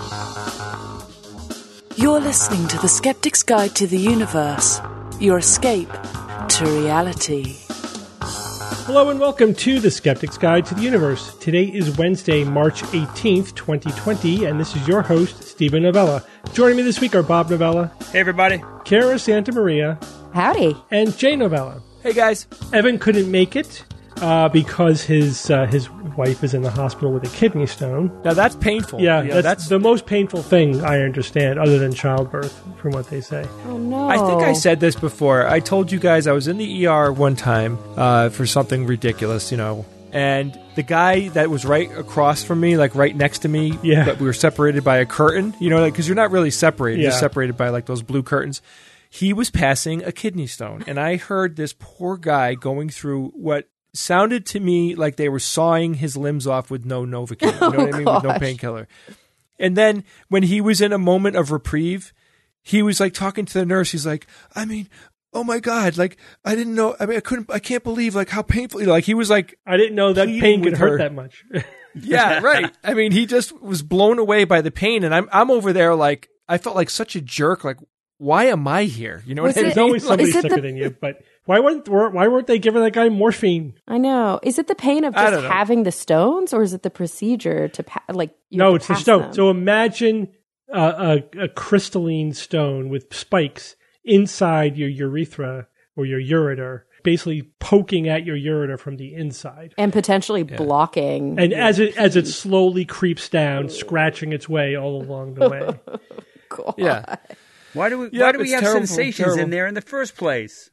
You're listening to The Skeptic's Guide to the Universe, your escape to reality. Hello and welcome to The Skeptic's Guide to the Universe. Today is Wednesday, March 18th, 2020, and this is your host, Stephen Novella. Joining me this week are Bob Novella. Hey, everybody. Cara Santa Maria. Howdy. And Jay Novella. Hey, guys. Evan couldn't make it because his wife is in the hospital with a kidney stone. Now, that's painful. Yeah, that's the most painful thing I understand, other than childbirth, from what they say. Oh, no. I think I said this before. I told you guys I was in the ER one time for something ridiculous, and the guy that was right across from me, like right next to me, but we were separated by a curtain, because you're not really separated. You're separated by like those blue curtains. He was passing a kidney stone, and I heard this poor guy going through what sounded to me like they were sawing his limbs off with no Novocaine, what I mean, with no painkiller. And then when he was in a moment of reprieve, he was like talking to the nurse. He's like, oh my God, like, I didn't know, I can't believe like how painful, like he was like, I didn't know that pain could hurt that much. Yeah, right. He just was blown away by the pain, and I'm over there like, I felt like such a jerk, like, why am I here? You know what I mean? There's always somebody sicker than you, but why weren't they giving that guy morphine? I know. Is it the pain of just having the stones, or is it the procedure to No, it's the stone. Them? So imagine a crystalline stone with spikes inside your urethra or your ureter, basically poking at your ureter from the inside and potentially blocking. And as it slowly creeps down, scratching its way all along the way. God. Yeah. Why do we have sensations in there in the first place?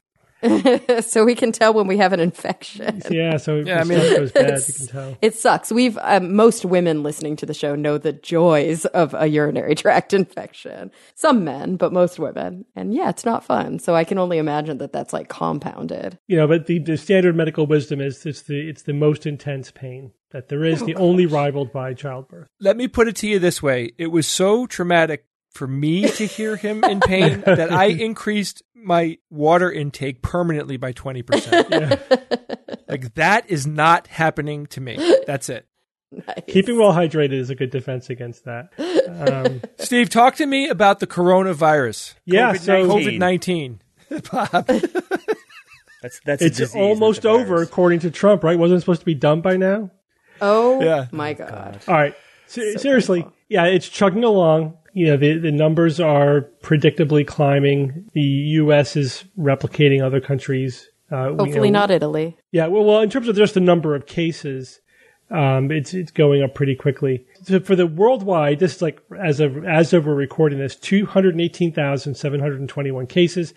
So we can tell when we have an infection. Yeah, so if stuff goes bad, you can tell. It sucks. We've most women listening to the show know the joys of a urinary tract infection. Some men, but most women. And yeah, it's not fun. So I can only imagine that that's like compounded. But the standard medical wisdom is it's the most intense pain that there is, the only rivaled by childbirth. Let me put it to you this way. It was so traumatic for me to hear him in pain that I increased my water intake permanently by 20%. Yeah. Like, that is not happening to me. That's it. Nice. Keeping well hydrated is a good defense against that. Steve, talk to me about the coronavirus. Yeah, COVID-19. Bob. That's it's almost over, according to Trump, right? Wasn't it supposed to be done by now? Oh, my God. All right. Seriously. Painful. Yeah, it's chugging along. The numbers are predictably climbing. The U.S. is replicating other countries. Hopefully not Italy. Yeah, well, in terms of just the number of cases, it's going up pretty quickly. So for the worldwide, this is like as of we're recording this, 218,721 cases,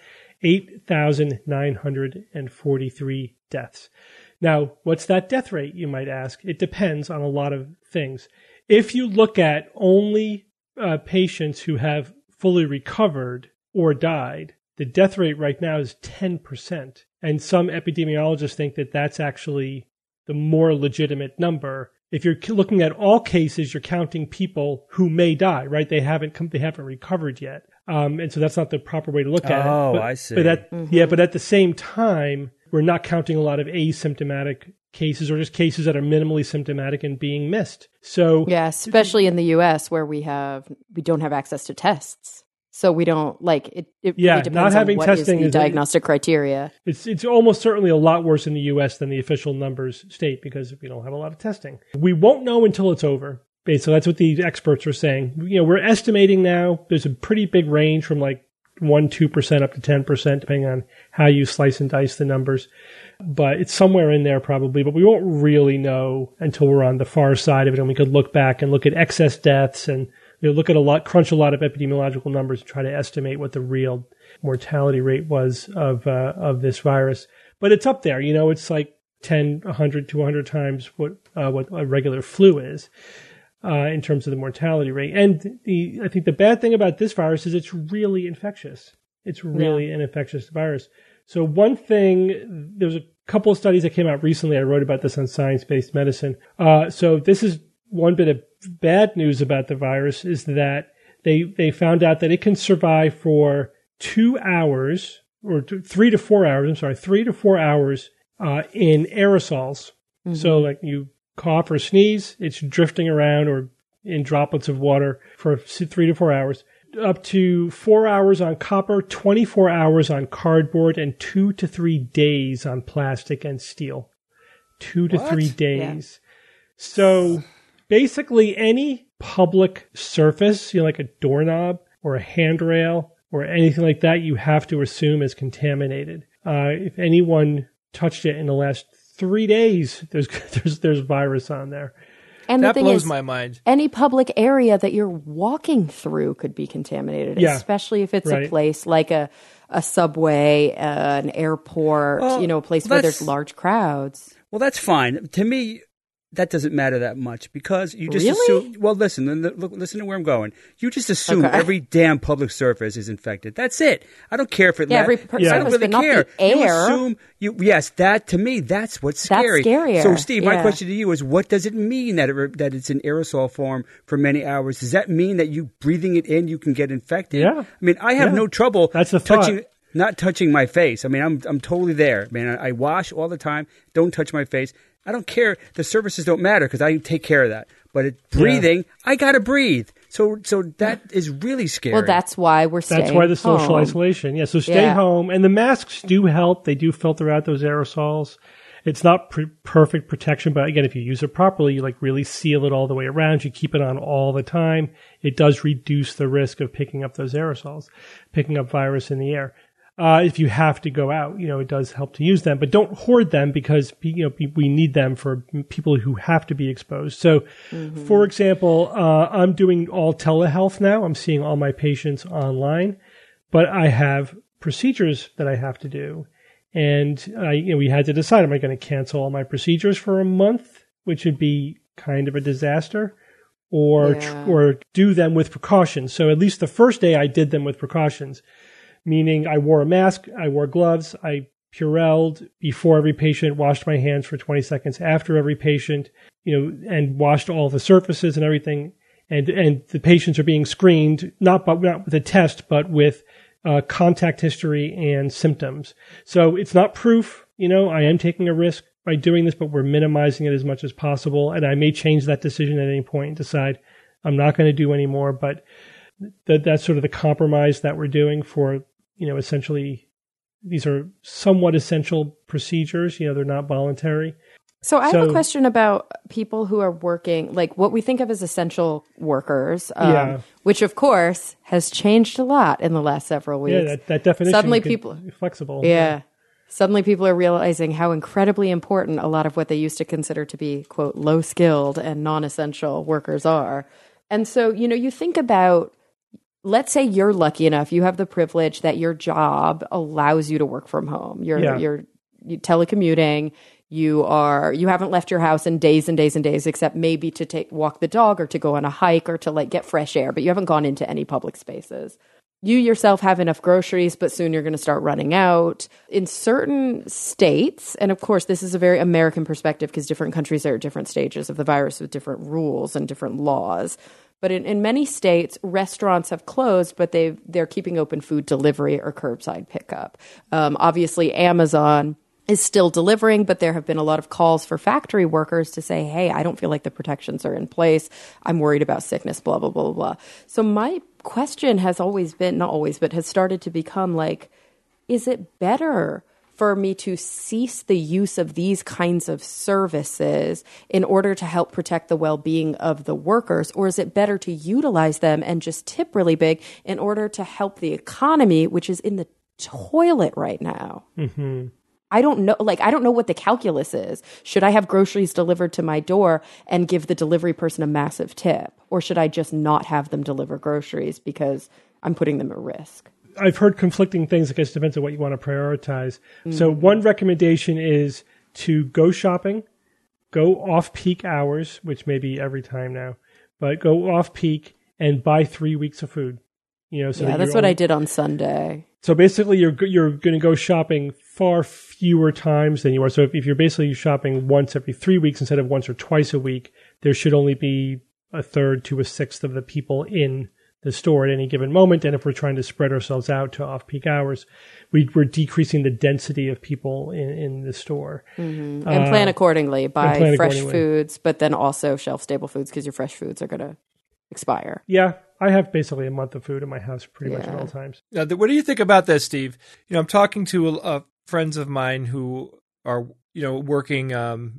8,943 deaths. Now, what's that death rate, you might ask? It depends on a lot of things. If you look at only patients who have fully recovered or died, the death rate right now is 10%. And some epidemiologists think that that's actually the more legitimate number. If you're looking at all cases, you're counting people who may die, right? They haven't recovered yet. And so that's not the proper way to look at it. Oh, I see. But at the same time, we're not counting a lot of asymptomatic cases or just cases that are minimally symptomatic and being missed. So yeah, especially in the U.S. where we don't have access to tests, so we don't it really depends not having on what testing is the diagnostic criteria. It's almost certainly a lot worse in the U.S. than the official numbers state because we don't have a lot of testing. We won't know until it's over. So that's what the experts are saying. We're estimating now. There's a pretty big range from like 1-2% up to 10%, depending on how you slice and dice the numbers. But it's somewhere in there probably, but we won't really know until we're on the far side of it, and we could look back and look at excess deaths and crunch a lot of epidemiological numbers and try to estimate what the real mortality rate was of this virus. But it's up there, it's like 10, 100, 200 times what a regular flu is in terms of the mortality rate. And I think the bad thing about this virus is it's really infectious. It's really an infectious virus. So one thing, there's a couple of studies that came out recently. I wrote about this on Science-Based Medicine. So this is one bit of bad news about the virus is that they found out that it can survive for 2 hours or 3 to 4 hours. 3 to 4 hours in aerosols. Mm-hmm. So like you cough or sneeze, it's drifting around or in droplets of water for 3 to 4 hours, up to 4 hours on copper, 24 hours on cardboard, and 2 to 3 days on plastic and steel. 2 to 3 days. Yeah. So basically any public surface, like a doorknob or a handrail or anything like that, you have to assume is contaminated. If anyone touched it in the last 3 days, there's virus on there. And that blows my mind. Any public area that you're walking through could be contaminated, especially if it's a place like a subway, an airport, a place where there's large crowds. Well, that's fine. To me, that doesn't matter that much because you just assume. Well, listen to where I'm going. You just assume every damn public surface is infected. That's it. I don't care if it. I don't really care. You assume. That to me, that's what's scary. That's scarier. So, Steve, my question to you is: what does it mean that it's in aerosol form for many hours? Does that mean that you breathing it in, you can get infected? Yeah. I mean, I have no trouble. That's the touching. Not touching my face. I mean, I'm totally there, man. I wash all the time. Don't touch my face. I don't care. The surfaces don't matter because I take care of that. But breathing, I got to breathe. So that is really scary. Well, that's why we're staying home. That's why the social isolation. Yeah, so stay home. And the masks do help. They do filter out those aerosols. It's not perfect protection, but again, if you use it properly, you really seal it all the way around. You keep it on all the time. It does reduce the risk of picking up those aerosols, picking up virus in the air. If you have to go out, it does help to use them, but don't hoard them because, we need them for people who have to be exposed. So, for example, I'm doing all telehealth now. I'm seeing all my patients online, but I have procedures that I have to do. And, we had to decide, am I going to cancel all my procedures for a month, which would be kind of a disaster, or do them with precautions. So at least the first day I did them with precautions. Meaning I wore a mask, I wore gloves, I Purelled before every patient, washed my hands for 20 seconds after every patient, and washed all the surfaces and everything. And the patients are being screened, not with a test, but with contact history and symptoms. So it's not proof, I am taking a risk by doing this, but we're minimizing it as much as possible. And I may change that decision at any point and decide I'm not going to do any more, but that's sort of the compromise that we're doing for, essentially these are somewhat essential procedures. They're not voluntary. So I have a question about people who are working, like what we think of as essential workers, which of course has changed a lot in the last several weeks. Yeah, that definition suddenly is flexible. Yeah. Suddenly people are realizing how incredibly important a lot of what they used to consider to be, quote, low-skilled and non-essential workers are. And so, you think about, let's say you're lucky enough, you have the privilege that your job allows you to work from home. You're telecommuting. You haven't left your house in days and days and days, except maybe to walk the dog or to go on a hike or to get fresh air, but you haven't gone into any public spaces. You yourself have enough groceries, but soon you're going to start running out. In certain states, and of course this is a very American perspective because different countries are at different stages of the virus with different rules and different laws. But in many states, restaurants have closed, but they're keeping open food delivery or curbside pickup. Obviously, Amazon is still delivering, but there have been a lot of calls for factory workers to say, hey, I don't feel like the protections are in place. I'm worried about sickness, blah, blah, blah, blah, blah. So my question has always been, not always, but has started to become is it better for me to cease the use of these kinds of services in order to help protect the well-being of the workers? Or is it better to utilize them and just tip really big in order to help the economy, which is in the toilet right now? Mm-hmm. I don't know. I don't know what the calculus is. Should I have groceries delivered to my door and give the delivery person a massive tip? Or should I just not have them deliver groceries because I'm putting them at risk? I've heard conflicting things. I guess it depends on what you want to prioritize. Mm-hmm. So one recommendation is to go shopping, go off-peak hours, which may be every time now, but go off-peak and buy 3 weeks of food. So that's what I did on Sunday. So basically, you're going to go shopping far fewer times than you are. So if you're basically shopping once every 3 weeks instead of once or twice a week, there should only be a third to a sixth of the people in the store at any given moment. And if we're trying to spread ourselves out to off-peak hours, we're decreasing the density of people in the store. Mm-hmm. And plan accordingly. Buy fresh foods, but then also shelf-stable foods because your fresh foods are going to expire. Yeah, I have basically a month of food in my house pretty much at all times. Now, what do you think about this, Steve? I'm talking to friends of mine who are, working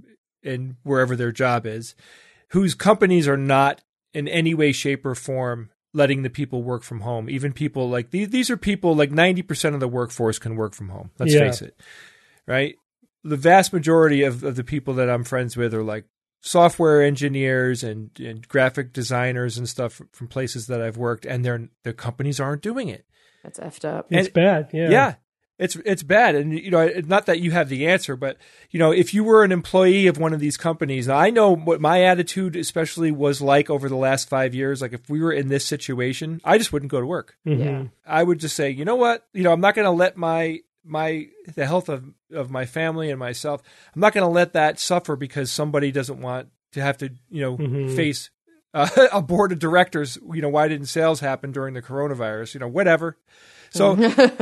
in wherever their job is, whose companies are not in any way, shape, or form letting the people work from home. Even people like these are people like 90% of the workforce can work from home. Let's face it, right? The vast majority of the people that I'm friends with are like software engineers and graphic designers and stuff from places that I've worked, and their companies aren't doing it. That's effed up. It's bad. Yeah. Yeah. It's bad. And, not that you have the answer, but, if you were an employee of one of these companies, I know what my attitude especially was like over the last 5 years. Like if we were in this situation, I just wouldn't go to work. Mm-hmm. Yeah. I would just say, you know what? I'm not going to let the health of my family and myself, I'm not going to let that suffer because somebody doesn't want to have to, face a board of directors. Why didn't sales happen during the coronavirus? Whatever. So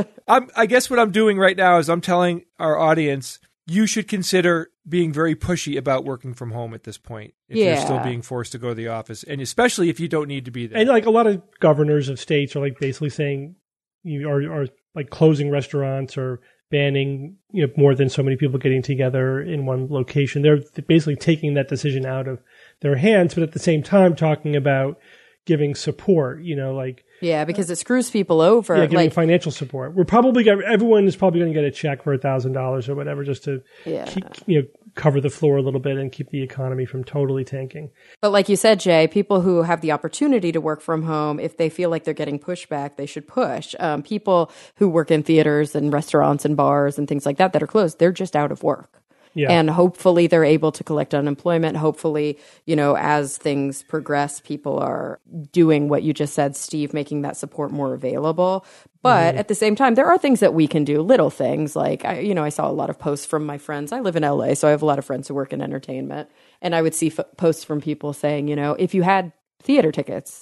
I guess what I'm doing right now is I'm telling our audience, you should consider being very pushy about working from home at this point if you're still being forced to go to the office, and especially if you don't need to be there. And like a lot of governors of states are like basically saying you are like closing restaurants or banning more than so many people getting together in one location. They're basically taking that decision out of their hands, but at the same time talking about giving support, because it screws people over. Yeah, giving financial support. Everyone is probably going to get a check for $1,000 or whatever just to keep, cover the floor a little bit and keep the economy from totally tanking. But like you said, Jay, people who have the opportunity to work from home, if they feel like they're getting pushback, they should push. People who work in theaters and restaurants and bars and things like that are closed, they're just out of work. Yeah. And hopefully they're able to collect unemployment. Hopefully, as things progress, people are doing what you just said, Steve, making that support more available. But at the same time, there are things that we can do, little things like, I saw a lot of posts from my friends. I live in LA, so I have a lot of friends who work in entertainment. And I would see posts from people saying, if you had theater tickets.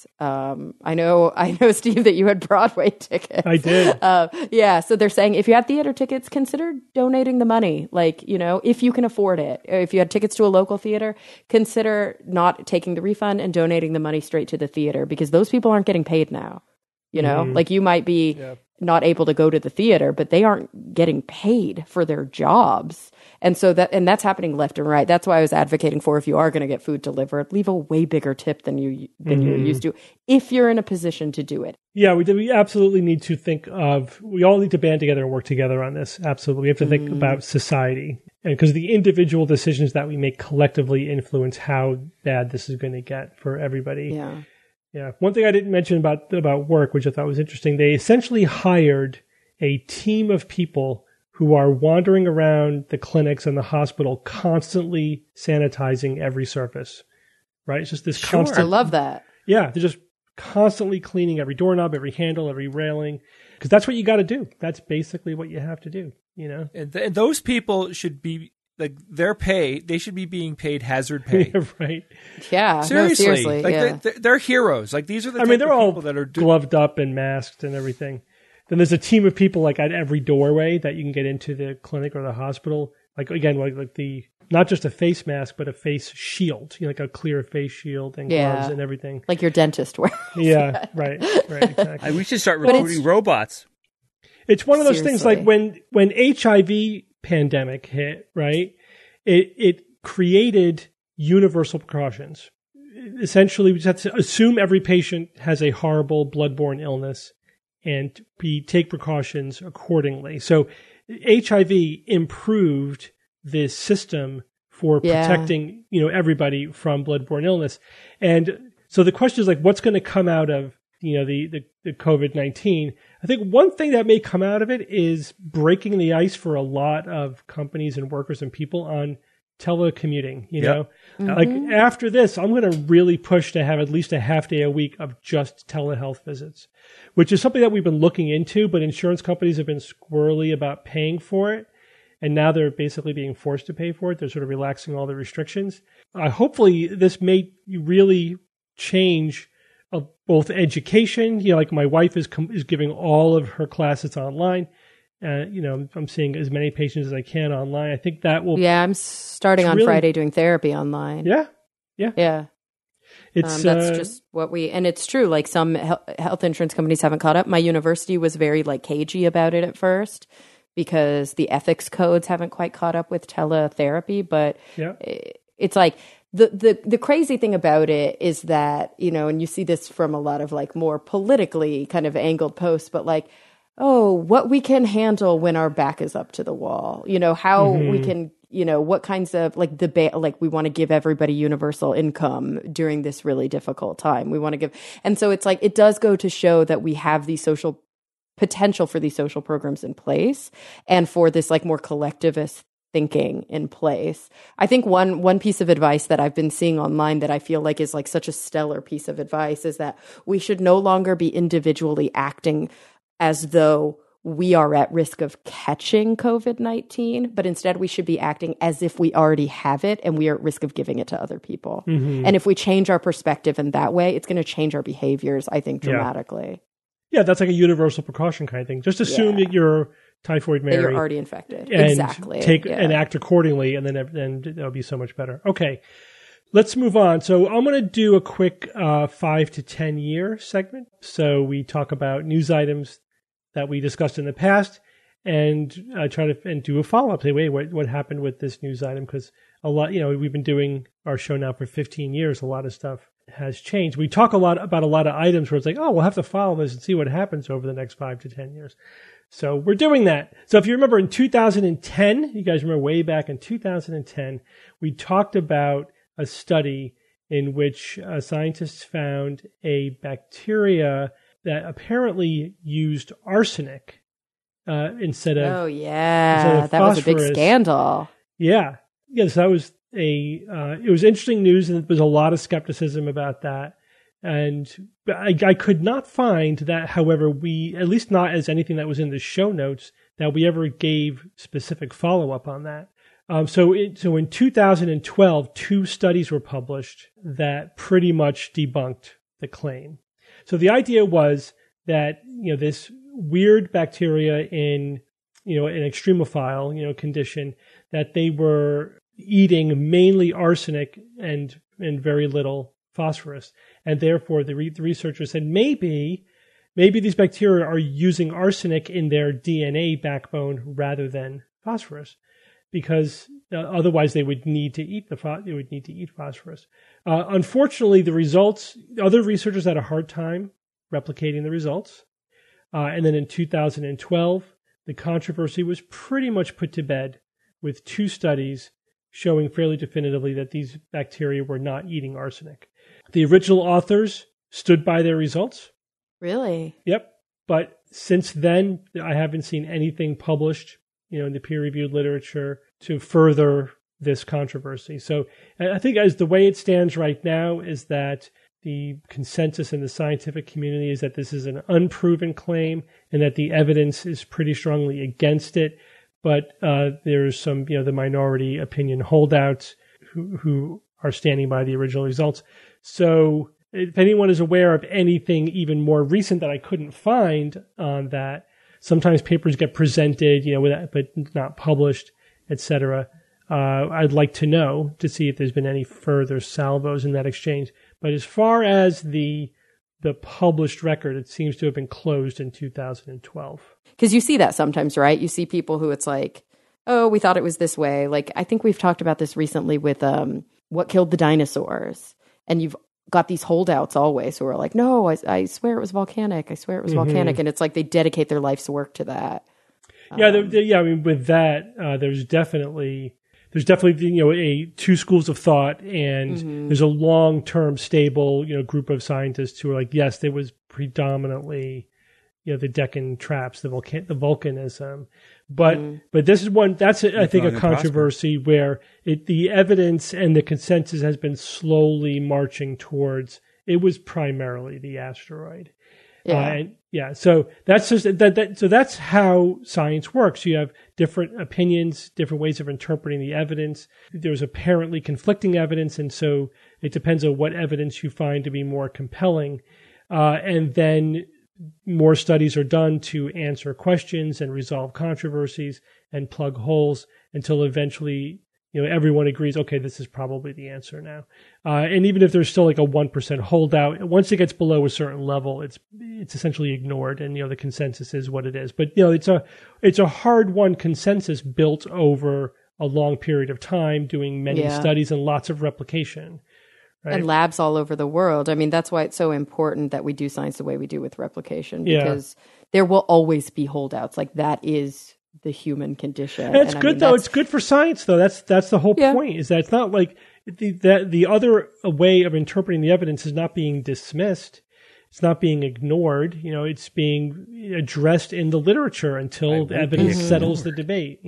I know, Steve, that you had Broadway tickets. I did. So they're saying if you had theater tickets, consider donating the money. Like, if you can afford it. If you had tickets to a local theater, consider not taking the refund and donating the money straight to the theater because those people aren't getting paid now. Like you might be not able to go to the theater, but they aren't getting paid for their jobs. And so that's happening left and right. That's why I was advocating for, if you are going to get food delivered, leave a way bigger tip than you're used to, if you're in a position to do it. Yeah, we absolutely need to we all need to band together and work together on this. Absolutely. We have to think about society, and because the individual decisions that we make collectively influence how bad this is going to get for everybody. Yeah. Yeah. One thing I didn't mention about work, which I thought was interesting, they essentially hired a team of people who are wandering around the clinics and the hospital constantly sanitizing every surface, right? It's just this constant... I love that. Yeah, they're just constantly cleaning every doorknob, every handle, every railing, because that's what you got to do. That's basically what you have to do, And those people should be, like, they should be being paid hazard pay. Right. Yeah. Seriously. No, like, they're heroes. Like, these are the type they're of all people that are... gloved up and masked and everything. Then there's a team of people like at every doorway that you can get into the clinic or the hospital. Like again, like the not just a face mask, but a face shield, like a clear face shield and gloves and everything. Like your dentist wears. Yeah, right, exactly. We should start recruiting robots. It's one of those things like when HIV pandemic hit, right? It created universal precautions. Essentially, we just have to assume every patient has a horrible bloodborne illness and take precautions accordingly. So HIV improved this system for protecting, everybody from bloodborne illness. And so the question is like, what's going to come out of, the COVID-19? I think one thing that may come out of it is breaking the ice for a lot of companies and workers and people on telecommuting, know? Like after this, I'm going to really push to have at least a half day a week of just telehealth visits, which is something that we've been looking into, but insurance companies have been squirrely about paying for it. And now they're basically being forced to pay for it. They're sort of relaxing all the restrictions. Hopefully this may really change both education. Like my wife is giving all of her classes online. I'm seeing as many patients as I can online. I think that will... Yeah, I'm starting on Friday doing therapy online. Yeah. That's just what and it's true. Like some health insurance companies haven't caught up. My university was very like cagey about it at first because the ethics codes haven't quite caught up with teletherapy. But it's like the crazy thing about it is that, you know, and you see this from a lot of like more politically kind of angled posts, but like, oh, what we can handle when our back is up to the wall, you know, how we can, you know, what kinds of like like we want to give everybody universal income during this really difficult time. We want to give. And so it's like, it does go to show that we have these social potential for these social programs in place and for this like more collectivist thinking in place. I think one piece of advice that I've been seeing online that I feel like is like such a stellar piece of advice is that we should no longer be individually acting as though we are at risk of catching COVID-19, but instead we should be acting as if we already have it and we are at risk of giving it to other people. And if we change our perspective in that way, it's going to change our behaviors, I think, dramatically. Yeah, that's like a universal precaution kind of thing. Just assume that you're Typhoid Mary. That you're already infected. And exactly. And act accordingly, and then that'll be so much better. Okay. Let's move on. So I'm going to do a quick 5 to 10 year segment. So we talk about news items that we discussed in the past, and try to do a follow up. Say, wait, what happened with this news item? Because a lot, you know, we've been doing our show now for 15 years. A lot of stuff has changed. We talk a lot about a lot of items where it's like, oh, we'll have to follow this and see what happens over the next 5 to 10 years. So we're doing that. So if you remember in 2010, you guys remember way back in 2010, we talked about a study in which scientists found a bacteria that apparently used arsenic instead of that was a big scandal. Yeah. So that was it was interesting news, and there was a lot of skepticism about that. And I could not find that, however, we, at least not as anything that was in the show notes, that we ever gave specific follow-up on that. So in 2012, 2 studies were published that pretty much debunked the claim. So the idea was that, you know, this weird bacteria in, you know, an extremophile, you know, condition, that they were eating mainly arsenic and very little phosphorus. And therefore the researchers said maybe these bacteria are using arsenic in their DNA backbone rather than phosphorus, because otherwise they would need to eat phosphorus. Unfortunately, the results, other researchers had a hard time replicating the results. And then in 2012, the controversy was pretty much put to bed with 2 studies showing fairly definitively that these bacteria were not eating arsenic. The original authors stood by their results. Really? Yep. But since then, I haven't seen anything published, you know, in the peer-reviewed literature to further this controversy. So I think as the way it stands right now is that the consensus in the scientific community is that this is an unproven claim and that the evidence is pretty strongly against it. But there's some, you know, the minority opinion holdouts who are standing by the original results. So if anyone is aware of anything even more recent that I couldn't find on that, sometimes papers get presented, you know, but not published, etc. I'd like to know to see if there's been any further salvos in that exchange. But as far as the published record, it seems to have been closed in 2012. Because you see that sometimes, right? You see people who it's like, oh, we thought it was this way. Like, I think we've talked about this recently with What Killed the Dinosaurs. And you've got these holdouts always who are like, no, I swear it was volcanic. I swear it was volcanic. And it's like they dedicate their life's work to that. Yeah, I mean, with that, there's definitely, you know, 2 schools of thought, and there's a long-term stable, you know, group of scientists who are like, yes, there was predominantly, you know, the Deccan traps, the volcanism, but this is one that's I think a controversy where the evidence and the consensus has been slowly marching towards it was primarily the asteroid. So that's just so that's how science works. You have different opinions, different ways of interpreting the evidence. There's apparently conflicting evidence, and so it depends on what evidence you find to be more compelling. And then more studies are done to answer questions and resolve controversies and plug holes until eventually everyone agrees, okay, this is probably the answer now. And even if there's still like a 1% holdout, once it gets below a certain level, it's essentially ignored, and the consensus is what it is. But it's a hard-won consensus built over a long period of time, doing many studies and lots of replication. Right? And labs all over the world. I mean, that's why it's so important that we do science the way we do with replication, because there will always be holdouts. Like, that is the human condition. And it's good, though. It's good for science, though. That's the whole point, is that it's not like the other way of interpreting the evidence is not being dismissed. It's not being ignored. It's being addressed in the literature until the evidence settles the debate.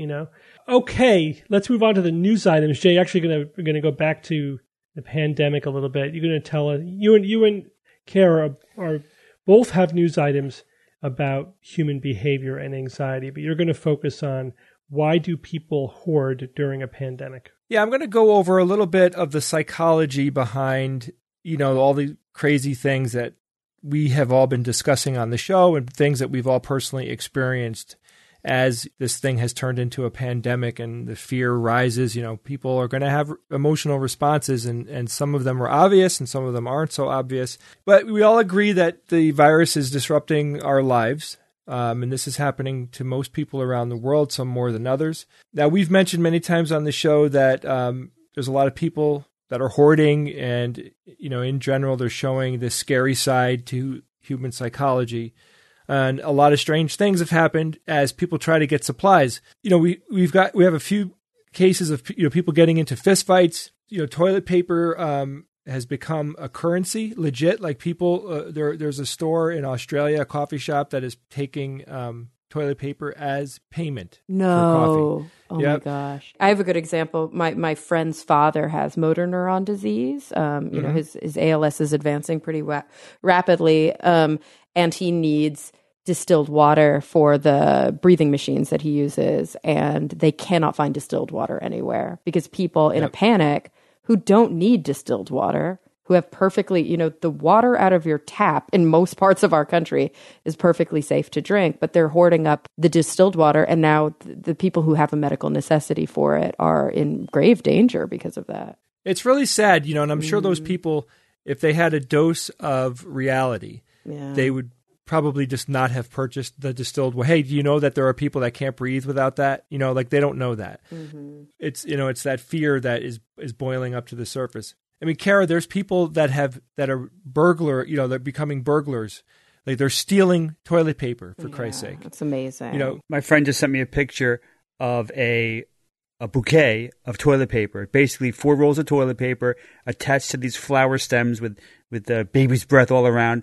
Okay, let's move on to the news items. Jay, actually going to go back to the pandemic a little bit. You're going to tell us, you and Kara are both have news items about human behavior and anxiety, but you're going to focus on why do people hoard during a pandemic? Yeah, I'm going to go over a little bit of the psychology behind, all the crazy things that we have all been discussing on the show and things that we've all personally experienced as this thing has turned into a pandemic and the fear rises. People are going to have emotional responses, and some of them are obvious and some of them aren't so obvious. But we all agree that the virus is disrupting our lives. And this is happening to most people around the world, some more than others. Now, we've mentioned many times on the show that there's a lot of people that are hoarding, and, in general, they're showing this scary side to human psychology. And a lot of strange things have happened as people try to get supplies. We have a few cases of people getting into fistfights. Toilet paper has become a currency, legit. Like people, there's a store in Australia, a coffee shop that is taking toilet paper as payment for coffee. Oh my gosh. I have a good example. My friend's father has motor neuron disease. His ALS is advancing pretty rapidly. And he needs distilled water for the breathing machines that he uses. And they cannot find distilled water anywhere because people in a panic who don't need distilled water, who have perfectly, the water out of your tap in most parts of our country is perfectly safe to drink, but they're hoarding up the distilled water. And now the people who have a medical necessity for it are in grave danger because of that. It's really sad, and I'm sure those people, if they had a dose of reality, they would probably just not have purchased the distilled water. Hey, do you know that there are people that can't breathe without that? They don't know that. Mm-hmm. It's that fear that is boiling up to the surface. I mean, Kara, there's people that are they're becoming burglars. Like, they're stealing toilet paper, for Christ's sake. That's amazing. My friend just sent me a picture of a bouquet of toilet paper. Basically 4 rolls of toilet paper attached to these flower stems with the baby's breath all around.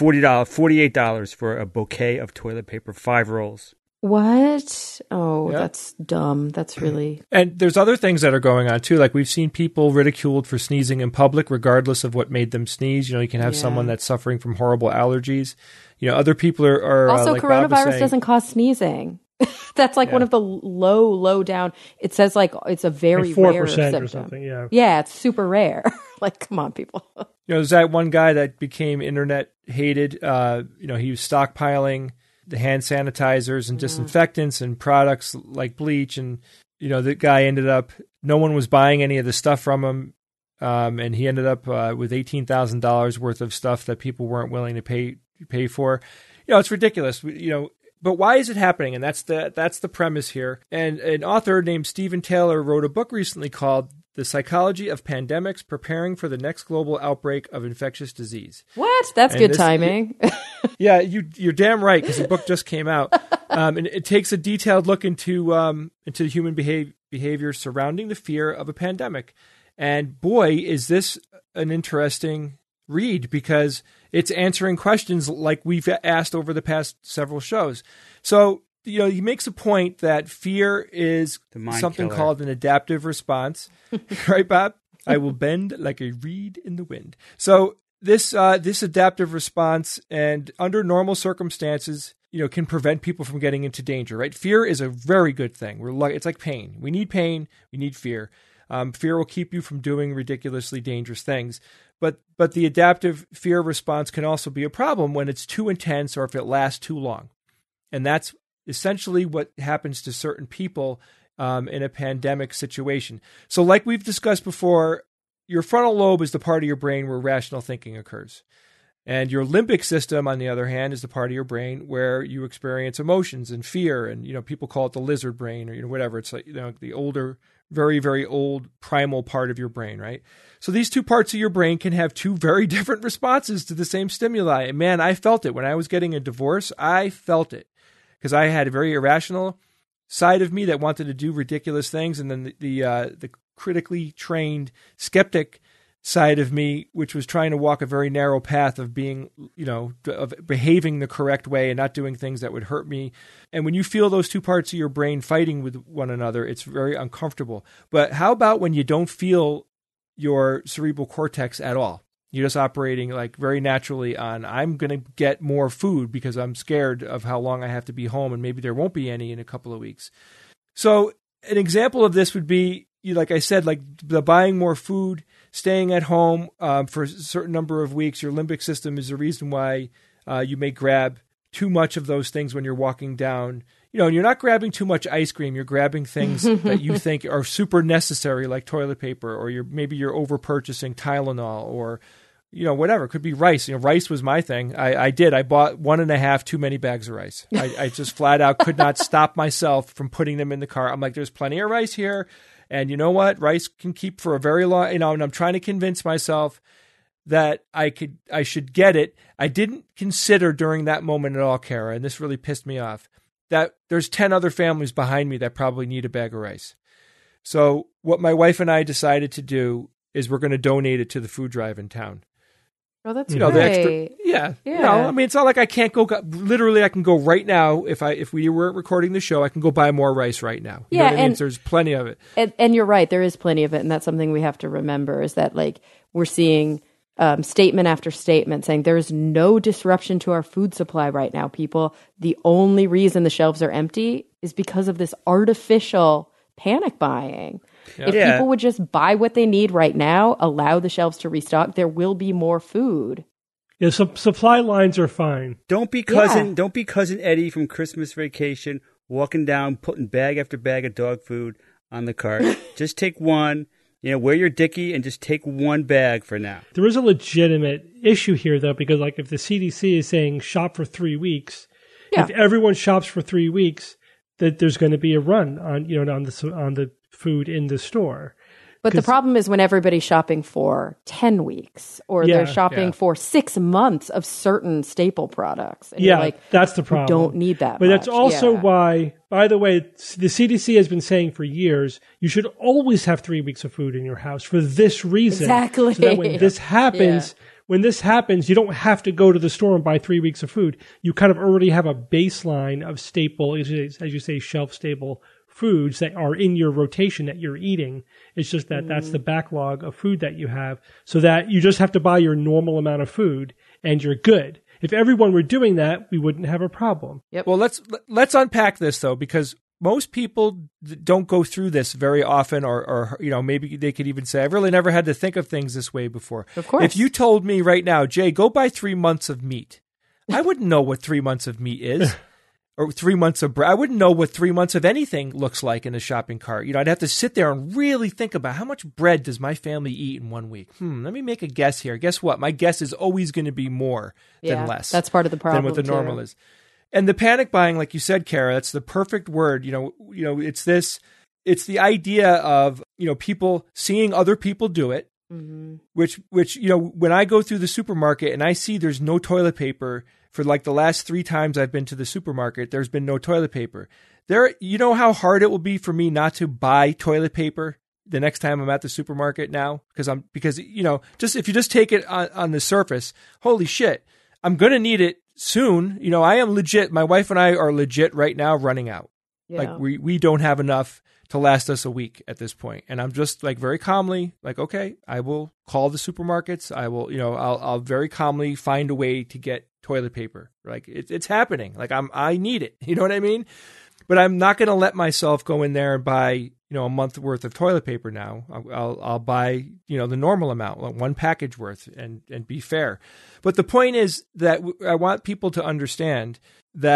$48 for a bouquet of toilet paper, 5 rolls. What? Oh, that's dumb. That's really... And there's other things that are going on, too. Like, we've seen people ridiculed for sneezing in public, regardless of what made them sneeze. You can have someone that's suffering from horrible allergies. Other people are also, like coronavirus doesn't cause sneezing. That's like one of the low down. It says like it's a very like 4% rare symptom. Or something. Yeah. Yeah, it's super rare. Like, come on, people. There's that one guy that became internet hated. He was stockpiling the hand sanitizers and disinfectants and products like bleach. And, the guy ended up, no one was buying any of the stuff from him. And he ended up with $18,000 worth of stuff that people weren't willing to pay for. It's ridiculous. But why is it happening? And that's the premise here. And an author named Stephen Taylor wrote a book recently called The Psychology of Pandemics, Preparing for the Next Global Outbreak of Infectious Disease. What? That's good timing. Yeah, you're damn right, because the book just came out. And it takes a detailed look into human behavior surrounding the fear of a pandemic. And boy, is this an interesting read, because it's answering questions like we've asked over the past several shows. So, he makes a point that fear is something called an adaptive response. Right, Bob? I will bend like a reed in the wind. So this adaptive response, and under normal circumstances, can prevent people from getting into danger, right? Fear is a very good thing. It's like pain. We need pain. We need fear. Fear will keep you from doing ridiculously dangerous things. But the adaptive fear response can also be a problem when it's too intense or if it lasts too long. And that's essentially what happens to certain people in a pandemic situation. So like we've discussed before, your frontal lobe is the part of your brain where rational thinking occurs. And your limbic system, on the other hand, is the part of your brain where you experience emotions and fear. And, people call it the lizard brain or, whatever. It's like, the older, very, very old primal part of your brain, right? So these two parts of your brain can have two very different responses to the same stimuli. And man, I felt it when I was getting a divorce. I felt it because I had a very irrational side of me that wanted to do ridiculous things. And then the critically trained skeptic side of me, which was trying to walk a very narrow path of being, of behaving the correct way and not doing things that would hurt me. And when you feel those two parts of your brain fighting with one another, it's very uncomfortable. But how about when you don't feel your cerebral cortex at all? You're just operating like very naturally on, I'm going to get more food because I'm scared of how long I have to be home and maybe there won't be any in a couple of weeks. So an example of this would be, like I said, like the buying more food, staying at home for a certain number of weeks. Your limbic system is the reason why you may grab too much of those things when you're walking down. And you're not grabbing too much ice cream. You're grabbing things that you think are super necessary, like toilet paper, or maybe you're over purchasing Tylenol or, whatever. It could be rice. Rice was my thing. I bought 1.5 too many bags of rice. I just flat out could not stop myself from putting them in the car. I'm like, there's plenty of rice here. And you know what? Rice can keep for a very long, and I'm trying to convince myself that I should get it. I didn't consider during that moment at all, Kara, and this really pissed me off, that there's 10 other families behind me that probably need a bag of rice. So what my wife and I decided to do is we're going to donate it to the food drive in town. Oh, that's great. The extra, yeah. It's not like I can't go. Literally, I can go right now. If we weren't recording the show, I can go buy more rice right now. You know what I mean? There's plenty of it. And you're right. There is plenty of it, and that's something we have to remember. Is that like we're seeing statement after statement saying there is no disruption to our food supply right now. People, the only reason the shelves are empty is because of this artificial panic buying. Yep. If people would just buy what they need right now, allow the shelves to restock, there will be more food. Yeah, supply lines are fine. Don't be cousin Eddie from Christmas Vacation walking down, putting bag after bag of dog food on the cart. Just take one, wear your dickie and just take one bag for now. There is a legitimate issue here, though, because like if the CDC is saying shop for 3 weeks, if everyone shops for 3 weeks, that there's going to be a run on the food in the store. But the problem is when everybody's shopping for 10 weeks or they're shopping for 6 months of certain staple products. And that's the problem. We don't need that But much. that's also why, by the way, the CDC has been saying for years, you should always have 3 weeks of food in your house for this reason. Exactly. So that when this happens, you don't have to go to the store and buy 3 weeks of food. You kind of already have a baseline of staple, as you say, shelf-stable foods that are in your rotation that you're eating. It's just that that's the backlog of food that you have, so that you just have to buy your normal amount of food and you're good. If everyone were doing that, we wouldn't have a problem. Yep. Well, let's unpack this though, because most people don't go through this very often, or maybe they could even say, I've really never had to think of things this way before. Of course. If you told me right now, Jay, go buy 3 months of meat, I wouldn't know what 3 months of meat is. Or 3 months of bread. I wouldn't know what 3 months of anything looks like in a shopping cart. I'd have to sit there and really think about how much bread does my family eat in 1 week. Let me make a guess here. Guess what? My guess is always going to be more than less. That's part of the problem than what the normal is. And the panic buying, like you said, Kara, that's the perfect word. It's the idea of, people seeing other people do it, which when I go through the supermarket and I see there's no toilet paper. For like the last 3 times I've been to the supermarket, there's been no toilet paper. You know how hard it will be for me not to buy toilet paper the next time I'm at the supermarket now? Because if you just take it on the surface, holy shit, I'm going to need it soon. I am legit. My wife and I are legit right now running out. Yeah. Like we don't have enough to last us a week at this point. And I'm just like very calmly like, okay, I will call the supermarkets. I will, I'll very calmly find a way to get toilet paper. Like it's happening. Like I need it. You know what I mean? But I'm not going to let myself go in there and buy, a month worth of toilet paper now. I'll buy, the normal amount, like 1 package worth and be fair. But the point is that I want people to understand that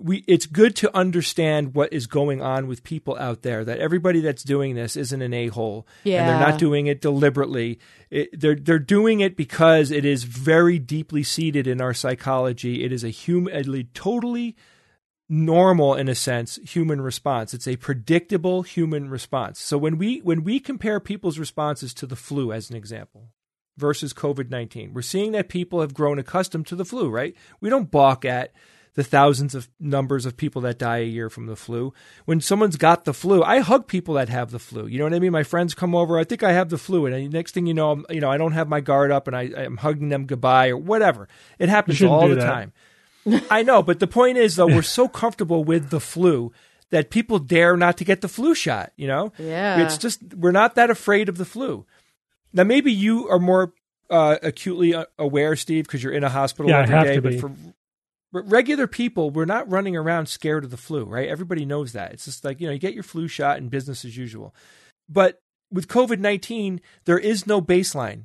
it's good to understand what is going on with people out there, that everybody that's doing this isn't an a-hole. Yeah. And they're not doing it deliberately. They're doing it because it is very deeply seated in our psychology. It is a totally normal, in a sense, human response. It's a predictable human response. So when we compare people's responses to the flu, as an example, versus COVID-19, we're seeing that people have grown accustomed to the flu, right? We don't balk at the thousands of numbers of people that die a year from the flu. When someone's got the flu, I hug people that have the flu. You know what I mean? My friends come over, I think I have the flu. And the next thing you know, I don't have my guard up and I'm hugging them goodbye or whatever. It happens all the time. I know, but the point is, though, we're so comfortable with the flu that people dare not to get the flu shot, Yeah. It's just, we're not that afraid of the flu. Now, maybe you are more acutely aware, Steve, because you're in a hospital every day. But for regular people, we're not running around scared of the flu, right? Everybody knows that. It's just like, you get your flu shot and business as usual. But with COVID-19, there is no baseline.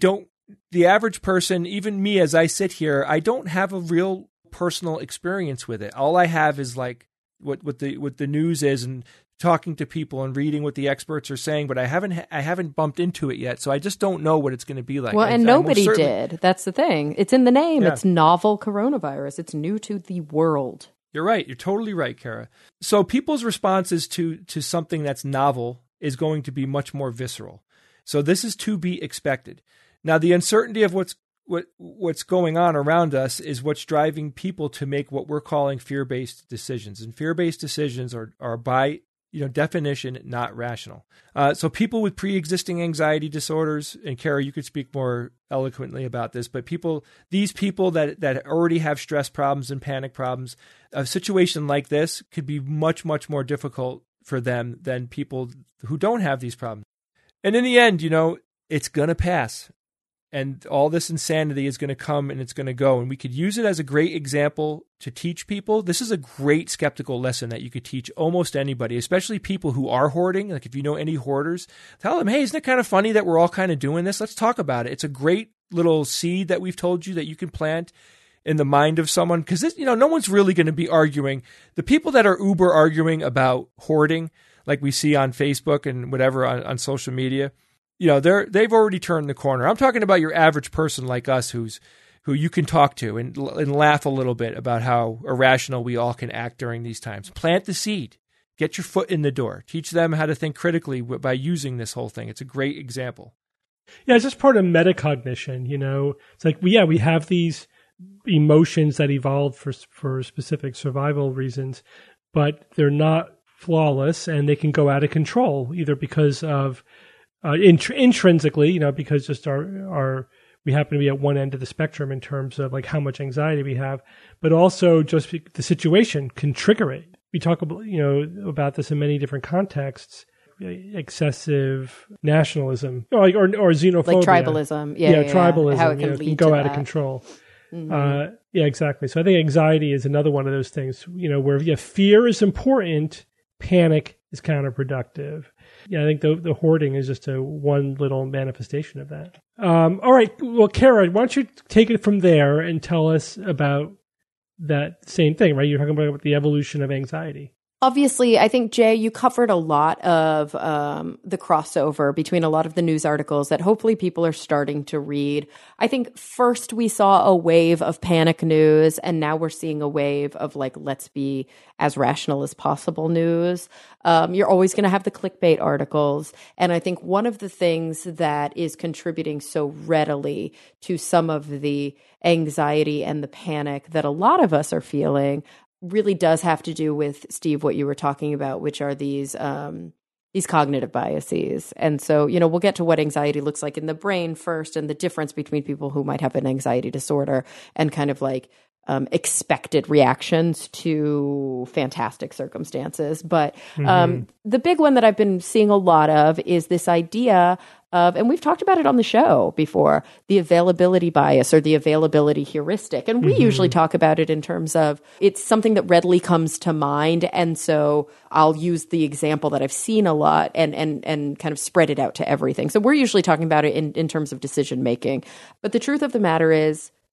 The average person, even me as I sit here, I don't have a real personal experience with it. All I have is like what the news is and talking to people and reading what the experts are saying, but I haven't bumped into it yet, so I just don't know what it's going to be like. Well, and nobody did. That's the thing. It's in the name. Yeah. It's novel coronavirus. It's new to the world. You're right. You're totally right, Kara. So people's responses to something that's novel is going to be much more visceral. So this is to be expected. Now, the uncertainty of what's going on around us is what's driving people to make what we're calling fear-based decisions. And fear-based decisions are by definition, not rational. So people with pre-existing anxiety disorders, and Kara, you could speak more eloquently about this, but these people that already have stress problems and panic problems, a situation like this could be much, much more difficult for them than people who don't have these problems. And in the end, it's going to pass. And all this insanity is going to come and it's going to go. And we could use it as a great example to teach people. This is a great skeptical lesson that you could teach almost anybody, especially people who are hoarding. Like if you know any hoarders, tell them, hey, isn't it kind of funny that we're all kind of doing this? Let's talk about it. It's a great little seed that we've told you that you can plant in the mind of someone. Because, no one's really going to be arguing. The people that are uber arguing about hoarding, like we see on Facebook and whatever on social media, they've already turned the corner. I'm talking about your average person like us who you can talk to and laugh a little bit about how irrational we all can act during these times. Plant the seed. Get your foot in the door. Teach them how to think critically by using this whole thing. It's a great example. Yeah, it's just part of metacognition, It's like, we have these emotions that evolved for specific survival reasons, but they're not flawless and they can go out of control, either because of intrinsically, because just we happen to be at one end of the spectrum in terms of like how much anxiety we have, but also just the situation can trigger it. We talk about, about this in many different contexts, excessive nationalism or xenophobia. Like tribalism. Tribalism. How it can go out of control. Mm-hmm. Yeah, exactly. So I think anxiety is another one of those things, where fear is important, panic is counterproductive. Yeah, I think the hoarding is just one little manifestation of that. All right. Well, Kara, why don't you take it from there and tell us about that same thing, right? You're talking about the evolution of anxiety. Obviously, I think, Jay, you covered a lot of the crossover between a lot of the news articles that hopefully people are starting to read. I think first we saw a wave of panic news, and now we're seeing a wave of let's be as rational as possible news. You're always going to have the clickbait articles. And I think one of the things that is contributing so readily to some of the anxiety and the panic that a lot of us are feeling really does have to do with, Steve, what you were talking about, which are these cognitive biases. And so, we'll get to what anxiety looks like in the brain first and the difference between people who might have an anxiety disorder and kind of expected reactions to fantastic circumstances. But the big one that I've been seeing a lot of is this idea of, and we've talked about it on the show before, the availability bias or the availability heuristic. And we usually talk about it in terms of it's something that readily comes to mind. And so I'll use the example that I've seen a lot and kind of spread it out to everything. So we're usually talking about it in terms of decision making. But the truth of the matter is,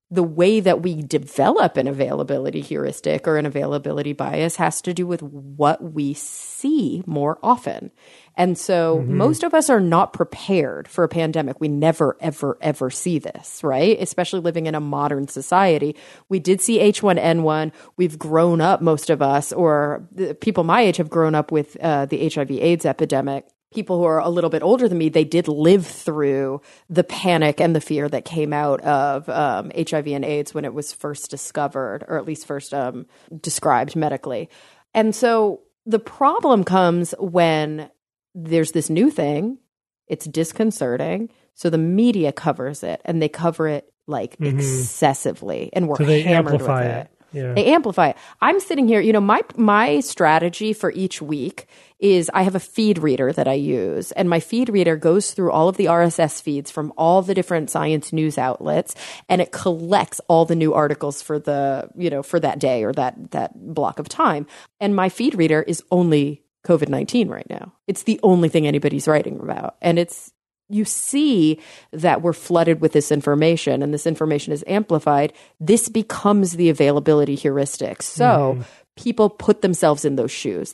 the way that we develop an availability heuristic or an availability bias has to do with what we see more often. And so most of us are not prepared for a pandemic. We never, ever, ever see this, right? Especially living in a modern society. We did see H1N1. We've grown up, most of us, or the people my age have grown up with the HIV/AIDS epidemic. People who are a little bit older than me, they did live through the panic and the fear that came out of HIV and AIDS when it was first discovered, or at least first described medically. And so the problem comes when there's this new thing, it's disconcerting, so the media covers it, and they cover it like excessively, and we're so they hammered amplify with it. Yeah. They amplify it. I'm sitting here, my strategy for each week is I have a feed reader that I use, and my feed reader goes through all of the RSS feeds from all the different science news outlets, and it collects all the new articles for for that day or that block of time. And my feed reader is only COVID-19 right now. It's the only thing anybody's writing about. And you see that we're flooded with this information, and this information is amplified. This becomes the availability heuristic. So people put themselves in those shoes.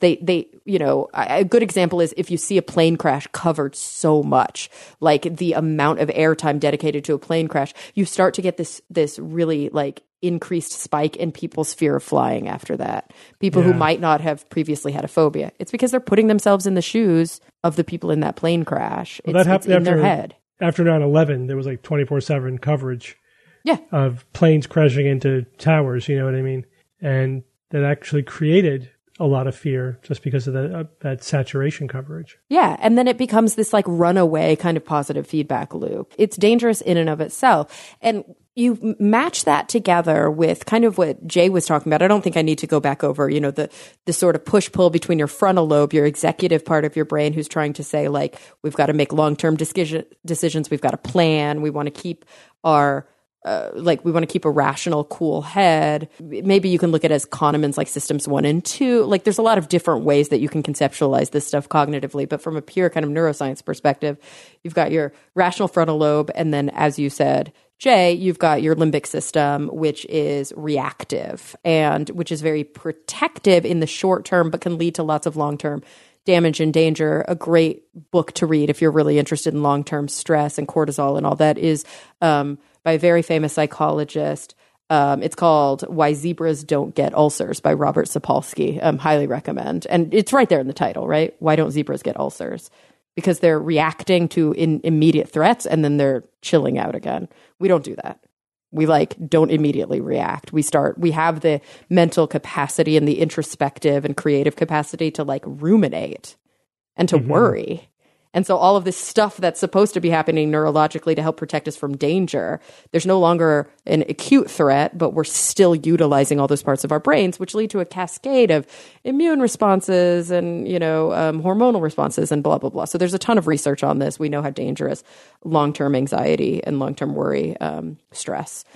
A good example is if you see a plane crash covered so much, like the amount of airtime dedicated to a plane crash, you start to get this really like increased spike in people's fear of flying after that. People who might not have previously had a phobia. It's because they're putting themselves in the shoes of the people in that plane crash. Well, that happened in their head. After 9/11, there was like 24/7 coverage of planes crashing into towers, you know what I mean? And that actually created a lot of fear just because of that saturation coverage. Yeah. And then it becomes this like runaway kind of positive feedback loop. It's dangerous in and of itself. And you match that together with kind of what Jay was talking about. I don't think I need to go back over, the sort of push-pull between your frontal lobe, your executive part of your brain, who's trying to say, like, we've got to make long-term decisions. We've got to plan. We want to keep our we want to keep a rational, cool head. Maybe you can look at it as Kahneman's like systems 1 and 2. Like there's a lot of different ways that you can conceptualize this stuff cognitively. But from a pure kind of neuroscience perspective, you've got your rational frontal lobe. And then, as you said, Jay, you've got your limbic system, which is reactive and which is very protective in the short term, but can lead to lots of long-term damage and danger. A great book to read if you're really interested in long-term stress and cortisol and all that is by a very famous psychologist. It's called Why Zebras Don't Get Ulcers by Robert Sapolsky. Highly recommend. And it's right there in the title, right? Why don't zebras get ulcers? Because they're reacting to immediate threats and then they're chilling out again. We don't do that. We don't immediately react. We have the mental capacity and the introspective and creative capacity to ruminate and to worry. And so all of this stuff that's supposed to be happening neurologically to help protect us from danger, there's no longer an acute threat, but we're still utilizing all those parts of our brains, which lead to a cascade of immune responses and, hormonal responses and blah, blah, blah. So there's a ton of research on this. We know how dangerous long-term anxiety and long-term worry, stress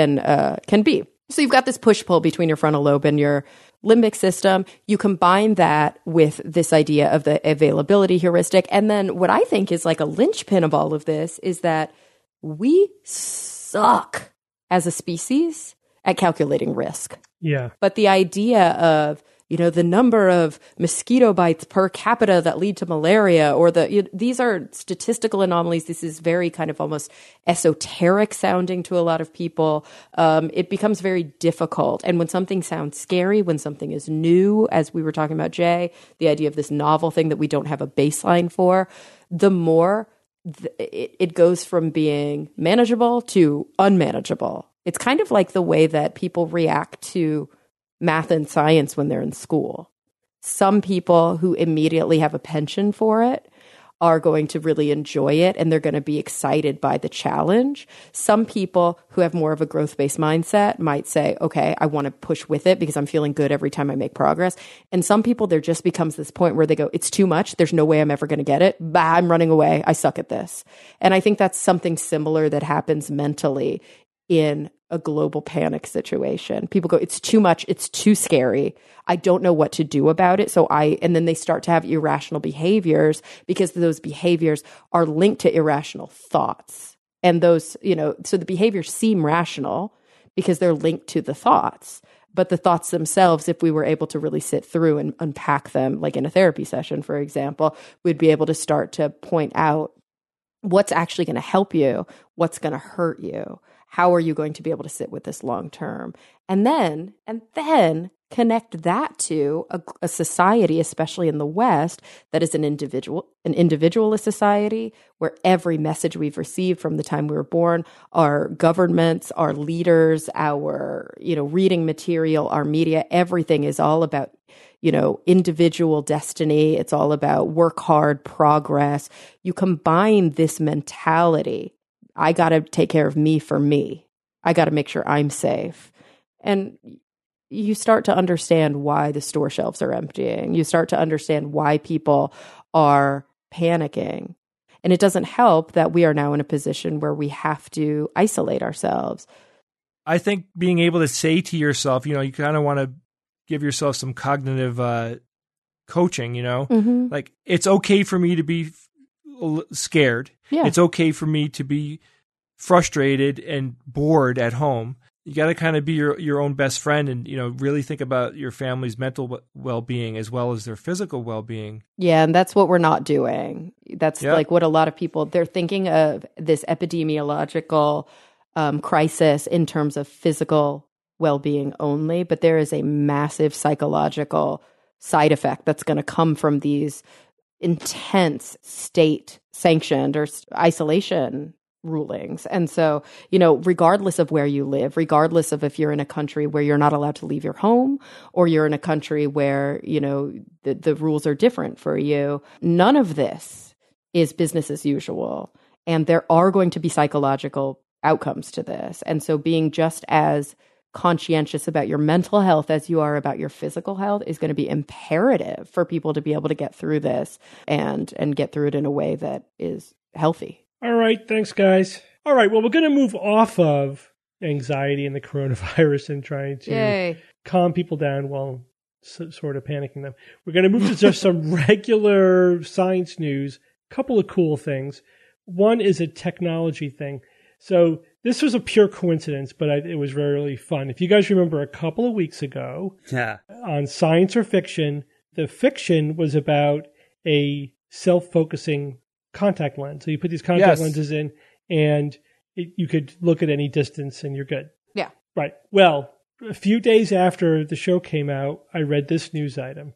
can be. So you've got this push-pull between your frontal lobe and your limbic system. You combine that with this idea of the availability heuristic. And then what I think is like a linchpin of all of this is that we suck as a species at calculating risk. Yeah. But the idea of, the number of mosquito bites per capita that lead to malaria, or these are statistical anomalies. This is very kind of almost esoteric sounding to a lot of people. It becomes very difficult. And when something sounds scary, when something is new, as we were talking about, Jay, the idea of this novel thing that we don't have a baseline for, the more it goes from being manageable to unmanageable. It's kind of like the way that people react to math and science when they're in school. Some people who immediately have a penchant for it are going to really enjoy it and they're going to be excited by the challenge. Some people who have more of a growth-based mindset might say, okay, I want to push with it because I'm feeling good every time I make progress. And some people, there just becomes this point where they go, it's too much. There's no way I'm ever going to get it. Bah, I'm running away. I suck at this. And I think that's something similar that happens mentally in a global panic situation. People go, it's too much. It's too scary. I don't know what to do about it. And then they start to have irrational behaviors because those behaviors are linked to irrational thoughts. And those, so the behaviors seem rational, because they're linked to the thoughts. But the thoughts themselves, if we were able to really sit through and unpack them, like in a therapy session, for example, we'd be able to start to point out what's actually going to help you, what's going to hurt you, how are you going to be able to sit with this long term, and then connect that to a society, especially in the West, that is an individualist society where every message we've received from the time we were born, our governments, our leaders, our, reading material, our media, everything is all about, individual destiny. It's all about work hard, progress. You combine this mentality. I got to take care of me for me. I got to make sure I'm safe. And you start to understand why the store shelves are emptying. You start to understand why people are panicking. And it doesn't help that we are now in a position where we have to isolate ourselves. I think being able to say to yourself, you kind of want to give yourself some cognitive coaching, Mm-hmm. like it's okay for me to be scared. Yeah. It's okay for me to be frustrated and bored at home. You got to kind of be your own best friend and, really think about your family's mental well-being as well as their physical well-being. Yeah, and that's what we're not doing. That's like what a lot of people, they're thinking of this epidemiological crisis in terms of physical well-being only, but there is a massive psychological side effect that's going to come from these intense state-sanctioned or isolation rulings. And so, regardless of where you live, regardless of if you're in a country where you're not allowed to leave your home or you're in a country where, the rules are different for you, none of this is business as usual. And there are going to be psychological outcomes to this. And so being just as conscientious about your mental health as you are about your physical health is going to be imperative for people to be able to get through this and get through it in a way that is healthy. All right. Thanks, guys. All right. Well, we're going to move off of anxiety and the coronavirus and trying to calm people down while sort of panicking them. We're going to move to just some regular science news. A couple of cool things. One is a technology thing. So this was a pure coincidence, but it was really fun. If you guys remember a couple of weeks ago on Science or Fiction, the fiction was about a self-focusing contact lens. So you put these contact lenses in and you could look at any distance and you're good. Yeah. Right. Well, a few days after the show came out, I read this news item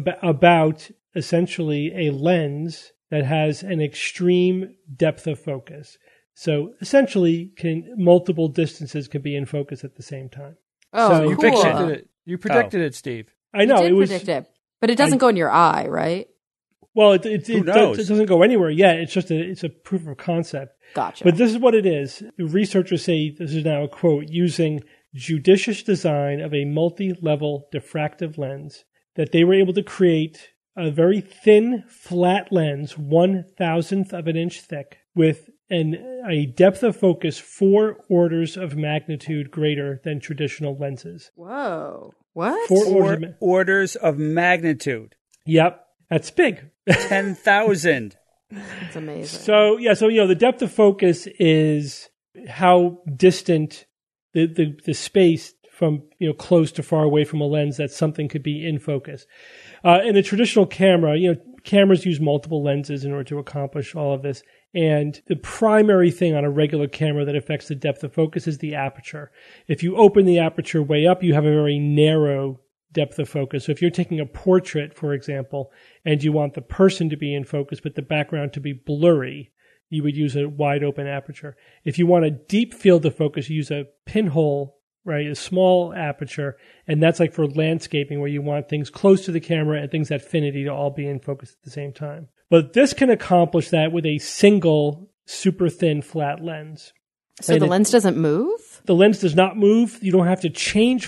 about essentially a lens that has an extreme depth of focus. So essentially, multiple distances can be in focus at the same time. Oh, so you cool. predicted it. You predicted it, Steve. I know you did predict it, but it doesn't go in your eye, right? Well, it doesn't go anywhere yet. It's just it's a proof of concept. Gotcha. But this is what it is. Researchers say, this is now a quote, using judicious design of a multi-level diffractive lens, that they were able to create a very thin, flat lens, 1/1000th of an inch thick, with a depth of focus 4 orders of magnitude greater than traditional lenses. Whoa. What? 4 orders of magnitude. Yep. That's big. 10,000. That's amazing. So the depth of focus is how distant the space from close to far away from a lens that something could be in focus. In a traditional camera, cameras use multiple lenses in order to accomplish all of this. And the primary thing on a regular camera that affects the depth of focus is the aperture. If you open the aperture way up, you have a very narrow depth of focus. So if you're taking a portrait, for example, and you want the person to be in focus but the background to be blurry, you would use a wide open aperture. If you want a deep field of focus, you use a pinhole, right, a small aperture, and that's like for landscaping where you want things close to the camera and things at affinity to all be in focus at the same time. But this can accomplish that with a single super thin flat lens. So the lens doesn't move? The lens does not move. You don't have to change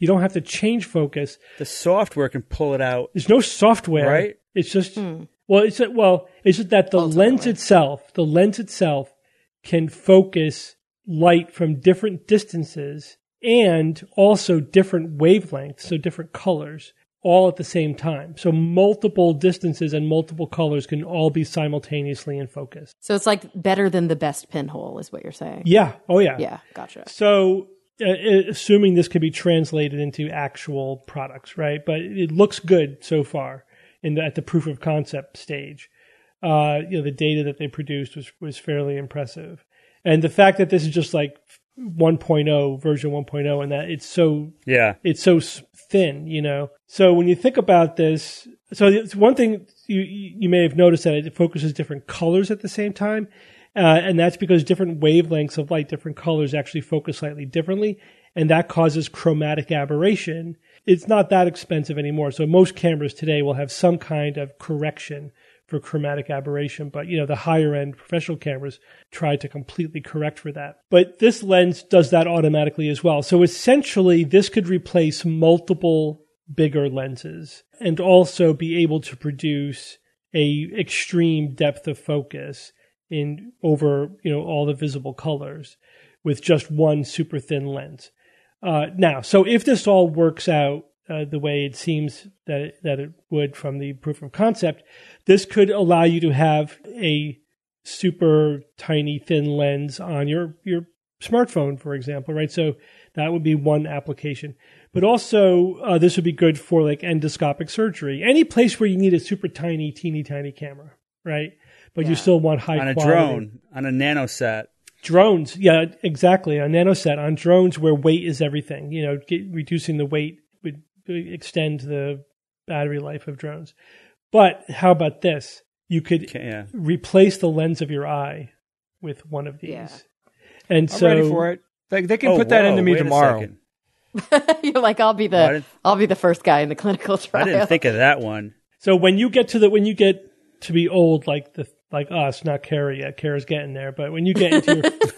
focus. The software can pull it out. There's no software. Right? It's just it's just that the lens itself can focus light from different distances and also different wavelengths, so different colors, all at the same time. So multiple distances and multiple colors can all be simultaneously in focus. So it's like better than the best pinhole is what you're saying. Yeah. Oh, yeah. Yeah, gotcha. So assuming this can be translated into actual products, right? But it looks good so far at the proof of concept stage. The data that they produced was fairly impressive. And the fact that this is just like 1.0, version 1.0, and that it's so thin, So when you think about this, so it's one thing you may have noticed that it focuses different colors at the same time. And that's because different wavelengths of light, different colors actually focus slightly differently. And that causes chromatic aberration. It's not that expensive anymore. So most cameras today will have some kind of correction for chromatic aberration. But, the higher end professional cameras try to completely correct for that. But this lens does that automatically as well. So essentially, this could replace multiple bigger lenses and also be able to produce a extreme depth of focus in over all the visible colors with just one super thin lens. Now, so if this all works out the way it seems that it would from the proof of concept, this could allow you to have a super tiny thin lens on your smartphone, for example, right? So that would be one application. But also, this would be good for like endoscopic surgery, any place where you need a super tiny, teeny tiny camera, right? But you still want high quality. On a drone, on a nanosat. Drones, yeah, exactly. On nanosat, on drones where weight is everything. Reducing the weight would extend the battery life of drones. But how about this? You could replace the lens of your eye with one of these. Yeah. And I'm ready for it. They can put that into me tomorrow. You're like, I'll be the first guy in the clinical trial. I didn't think of that one. So when you get to be old like us, not Kara yet. Kara's getting there. But when you get into your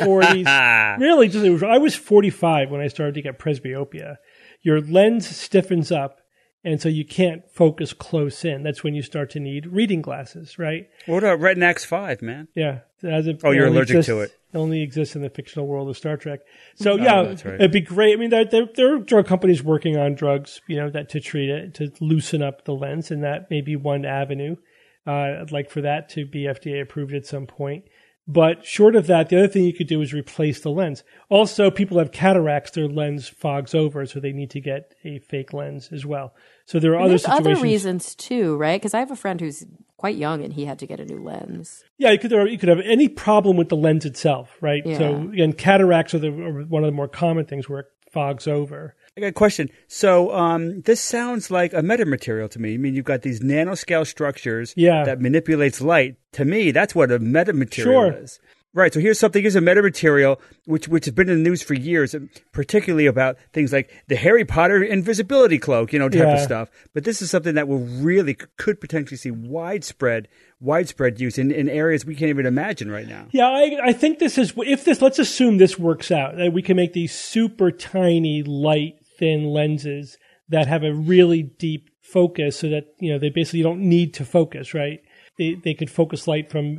40s, really, I was 45 when I started to get presbyopia. Your lens stiffens up, and so you can't focus close in. That's when you start to need reading glasses, right? What about Retina X5, man? Yeah. You're allergic to it. It only exists in the fictional world of Star Trek. So, that's right. It'd be great. I mean, there are drug companies working on drugs, that to treat it, to loosen up the lens, and that may be one avenue. I'd like for that to be FDA approved at some point. But short of that, the other thing you could do is replace the lens. Also, people have cataracts, their lens fogs over, so they need to get a fake lens as well. So there are other situations. Other reasons too, right? Because I have a friend who's quite young and he had to get a new lens. Yeah, you could have any problem with the lens itself, right? Yeah. So again, cataracts are one of the more common things where it fogs over. I got a question. So this sounds like a metamaterial to me. I mean, you've got these nanoscale structures that manipulates light. To me, that's what a metamaterial is. Right. So here's a metamaterial which has been in the news for years, particularly about things like the Harry Potter invisibility cloak, type of stuff. But this is something that could potentially see widespread use in areas we can't even imagine right now. Yeah, I think let's assume this works out, that we can make these super tiny, light, thin lenses that have a really deep focus so that, they basically don't need to focus, right? They could focus light from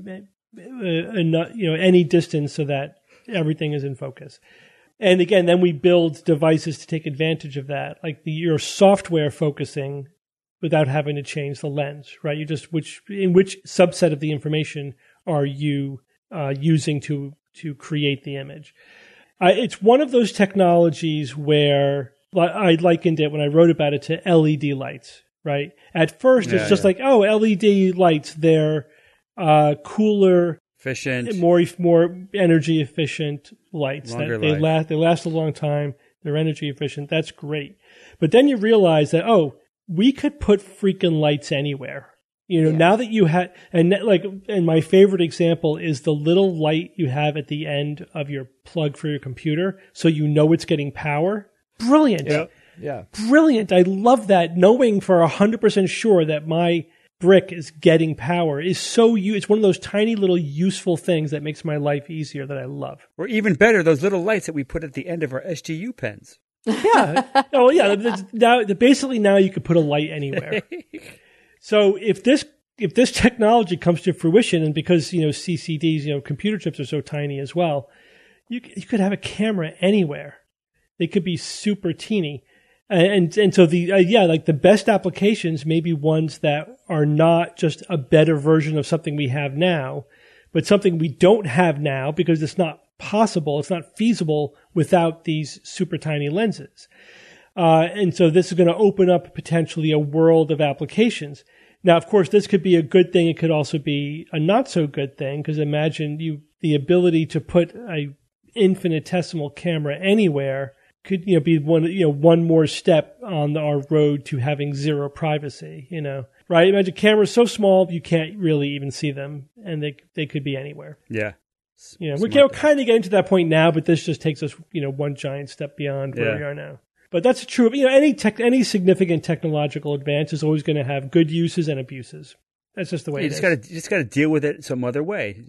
any distance so that everything is in focus. And again, then we build devices to take advantage of that, like your software focusing without having to change the lens, right? You just which subset of the information are you using to create the image? It's one of those technologies where I likened it when I wrote about it to LED lights, right? At first, it's just like, LED lights, they're cooler, efficient, more energy efficient lights. They last a long time. They're energy efficient. That's great. But then you realize that we could put freaking lights anywhere. Now that you had, and my favorite example is the little light you have at the end of your plug for your computer, so it's getting power. Brilliant. Yeah. Brilliant. I love that. Knowing for 100% sure that my brick is getting power is it's one of those tiny little useful things that makes my life easier that I love. Or even better, those little lights that we put at the end of our SGU pens. Yeah. Basically now you could put a light anywhere. So if this technology comes to fruition, and because CCDs, computer chips are so tiny as well, you could have a camera anywhere. They could be super teeny. And so the best applications may be ones that are not just a better version of something we have now, but something we don't have now because it's not possible. It's not feasible without these super tiny lenses. And so this is going to open up potentially a world of applications. Now, of course, this could be a good thing. It could also be a not so good thing, because imagine the ability to put a infinitesimal camera anywhere could be one more step on our road to having zero privacy. Right? Imagine cameras so small you can't really even see them, and they could be anywhere. Yeah. We're kind of getting to that point now, but this just takes us one giant step beyond where we are now. But that's true of any significant technological advance is always going to have good uses and abuses. That's just the way it is. You just got to deal with it some other way.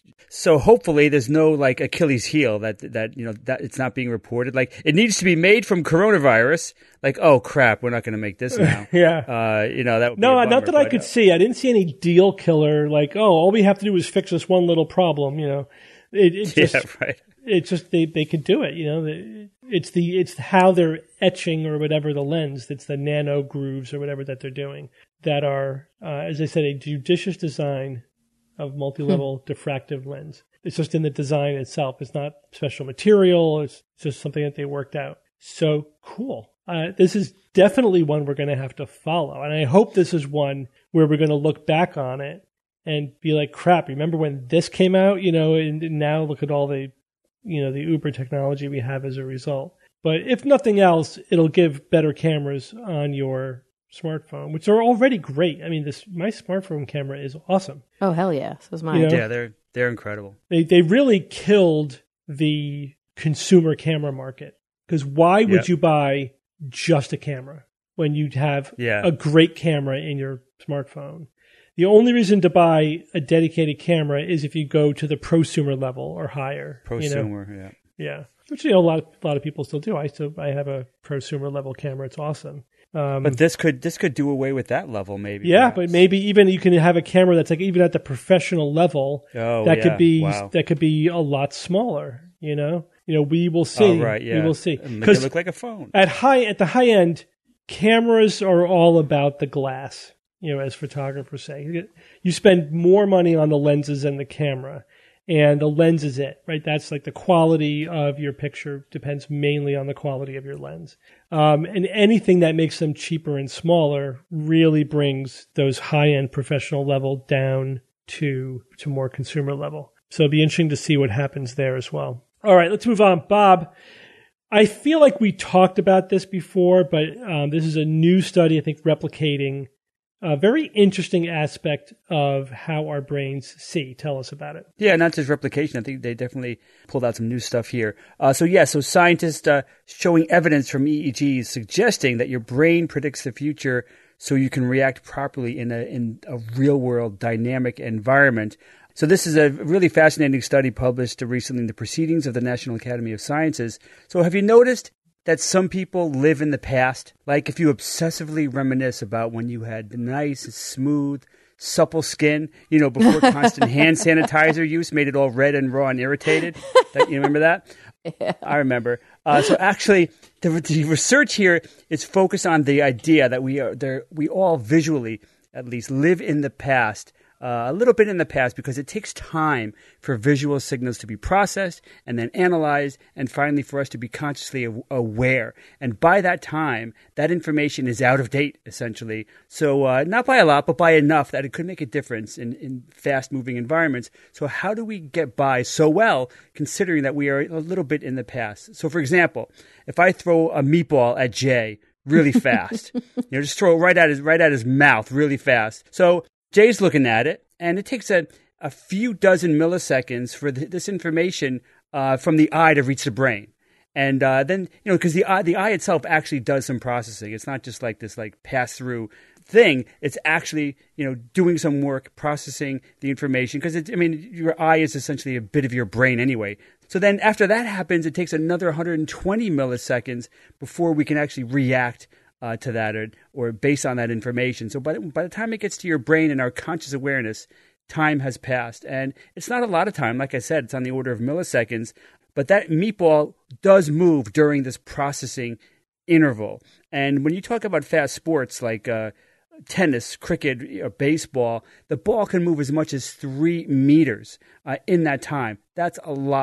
So hopefully there's no like Achilles heel that it's not being reported. Like it needs to be made from coronavirus. Like, oh crap, we're not going to make this now. Yeah. That would be a not bummer, that I could see. I didn't see any deal killer. Like, all we have to do is fix this one little problem. It just, yeah, right. It's just they could do it. It's how they're etching or whatever the lens. It's the nano grooves or whatever that they're doing that are, as I said, a judicious design of multi-level diffractive lens. It's just in the design itself. It's not special material. It's just something that they worked out. So cool. This is definitely one we're going to have to follow, and I hope this is one where we're going to look back on it and be like, crap, remember when this came out, and now look at all the, the Uber technology we have as a result. But if nothing else, it'll give better cameras on your smartphone, which are already great. I mean, my smartphone camera is awesome. Oh, hell yeah. So is mine. Yeah, they're incredible. They really killed the consumer camera market, because why would you buy just a camera when you have a great camera in your smartphone? The only reason to buy a dedicated camera is if you go to the prosumer level or higher. Prosumer, yeah. Which a lot of people still do. I have a prosumer level camera. It's awesome. But this could do away with that level, maybe. Yeah, perhaps. but maybe even you can have a camera that's like even at the professional level. Could be a lot smaller. We will see. Oh, right, yeah. We will see. Make it look like a phone. At the high end, cameras are all about the glass. As photographers say, you spend more money on the lenses than the camera, and the lens is it, right? That's like the quality of your picture depends mainly on the quality of your lens. And anything that makes them cheaper and smaller really brings those high-end professional level down to more consumer level. So it'll be interesting to see what happens there as well. All right, let's move on. Bob, I feel like we talked about this before, but this is a new study, I think, replicating a very interesting aspect of how our brains see. Tell us about it. Yeah, not just replication. I think they definitely pulled out some new stuff here. So scientists showing evidence from EEGs suggesting that your brain predicts the future so you can react properly in a real-world dynamic environment. So this is a really fascinating study published recently in the Proceedings of the National Academy of Sciences. So have you noticed that some people live in the past? Like if you obsessively reminisce about when you had nice, smooth, supple skin, before constant hand sanitizer use made it all red and raw and irritated. You remember that? Yeah. I remember. So actually, the research here is focused on the idea that we all visually, at least, live in the past. A little bit in the past, because it takes time for visual signals to be processed and then analyzed, and finally for us to be consciously aware. And by that time, that information is out of date, essentially. So not by a lot, but by enough that it could make a difference in fast-moving environments. So how do we get by so well, considering that we are a little bit in the past? So for example, if I throw a meatball at Jay really fast, just throw it right at his mouth really fast. So Jay's looking at it, and it takes a few dozen milliseconds for this information from the eye to reach the brain. And then, because the eye itself actually does some processing. It's not just like this pass-through thing. It's actually, doing some work processing the information, because your eye is essentially a bit of your brain anyway. So then after that happens, it takes another 120 milliseconds before we can actually react to that or based on that information. So by the time it gets to your brain and our conscious awareness, time has passed. And it's not a lot of time. Like I said, it's on the order of milliseconds. But that meatball does move during this processing interval. And when you talk about fast sports like tennis, cricket, baseball, the ball can move as much as 3 meters in that time. That's a lot.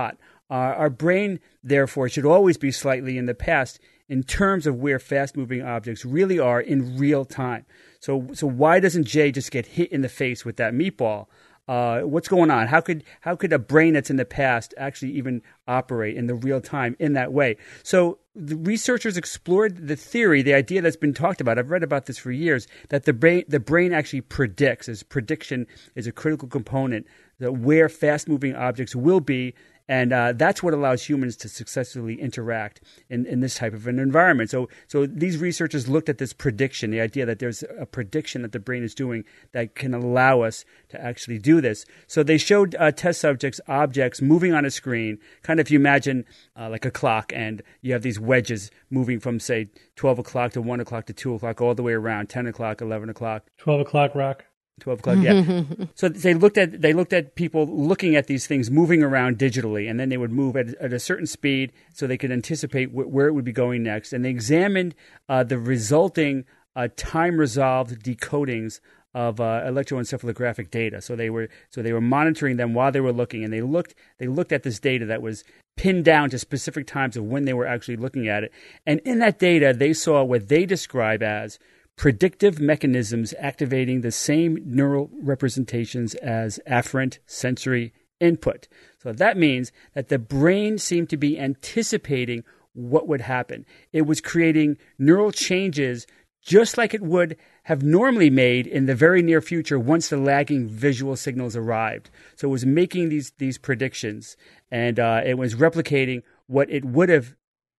Our brain, therefore, should always be slightly in the past in terms of where fast-moving objects really are in real time. So why doesn't Jay just get hit in the face with that meatball? What's going on? How could a brain that's in the past actually even operate in the real time in that way? So the researchers explored the theory, the idea that's been talked about. I've read about this for years, that the brain actually predicts, as prediction is a critical component, that where fast-moving objects will be. And that's what allows humans to successfully interact in this type of an environment. So these researchers looked at this prediction, the idea that there's a prediction that the brain is doing that can allow us to actually do this. So they showed test subjects objects moving on a screen, kind of if you imagine like a clock, and you have these wedges moving from, say, 12 o'clock to 1 o'clock to 2 o'clock, all the way around, 10 o'clock, 11 o'clock. 12 o'clock rock. 12 o'clock, yeah. So they looked at people looking at these things moving around digitally, and then they would move at a certain speed so they could anticipate where it would be going next. And they examined the resulting time-resolved decodings of electroencephalographic data. So they were monitoring them while they were looking, and they looked at this data that was pinned down to specific times of when they were actually looking at it. And in that data, they saw what they describe as predictive mechanisms activating the same neural representations as afferent sensory input. So that means that the brain seemed to be anticipating what would happen. It was creating neural changes just like it would have normally made in the very near future once the lagging visual signals arrived. So it was making these predictions, and it was replicating what it would have,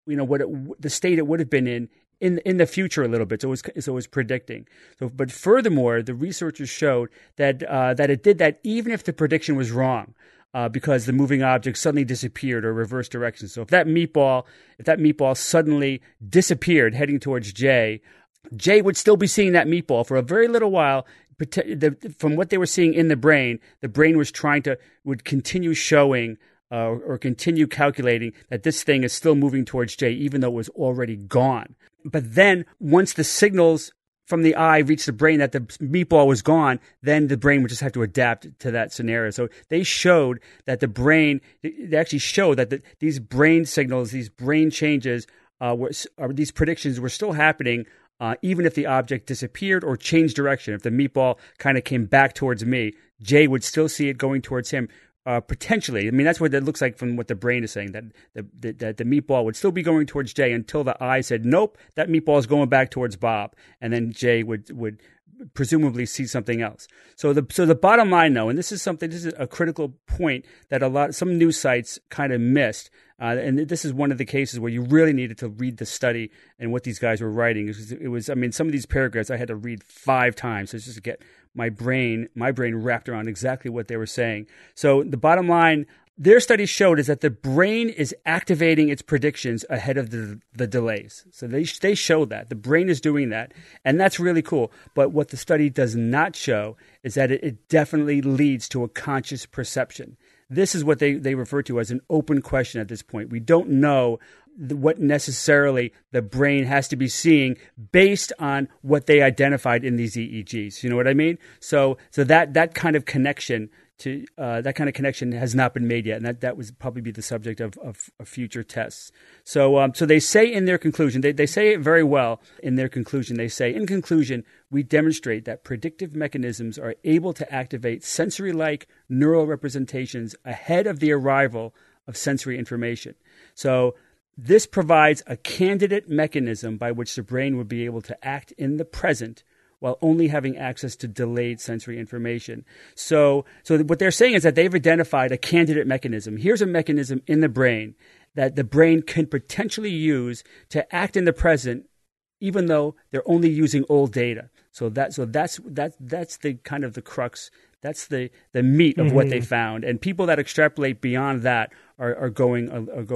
the state it would have been in the future a little bit. So it was predicting. But furthermore, the researchers showed that it did that even if the prediction was wrong, because the moving object suddenly disappeared or reversed direction. So if that meatball suddenly disappeared heading towards Jay would still be seeing that meatball for a very little while. From what they were seeing in the brain would continue showing or continue calculating that this thing is still moving towards Jay, even though it was already gone. But then once the signals from the eye reached the brain that the meatball was gone, then the brain would just have to adapt to that scenario. So they showed that these brain signals, these brain changes, these predictions were still happening even if the object disappeared or changed direction. If the meatball kind of came back towards me, Jay would still see it going towards him. Potentially. I mean, that's what it looks like from what the brain is saying, that the meatball would still be going towards Jay until the eye said, nope, that meatball is going back towards Bob. And then Jay would presumably see something else. So the bottom line, though, and this is a critical point that some news sites kind of missed, and this is one of the cases where you really needed to read the study and what these guys were writing. It was some of these paragraphs I had to read 5 times just to get my brain wrapped around exactly what they were saying. So the bottom line, their study showed, is that the brain is activating its predictions ahead of the delays. So they showed that. The brain is doing that, and that's really cool. But what the study does not show is that it definitely leads to a conscious perception. This is what they refer to as an open question at this point. We don't know what necessarily the brain has to be seeing based on what they identified in these EEGs. You know what I mean? So that kind of connection has not been made yet, and that would probably be the subject of future tests. So they say in their conclusion, they say it very well in their conclusion. They say, in conclusion, we demonstrate that predictive mechanisms are able to activate sensory-like neural representations ahead of the arrival of sensory information. So this provides a candidate mechanism by which the brain would be able to act in the present while only having access to delayed sensory information. So what they're saying is that they've identified a candidate mechanism. Here's a mechanism in the brain that the brain can potentially use to act in the present, even though they're only using old data. So that's the kind of the crux. That's the meat of what they found. And people that extrapolate beyond that are going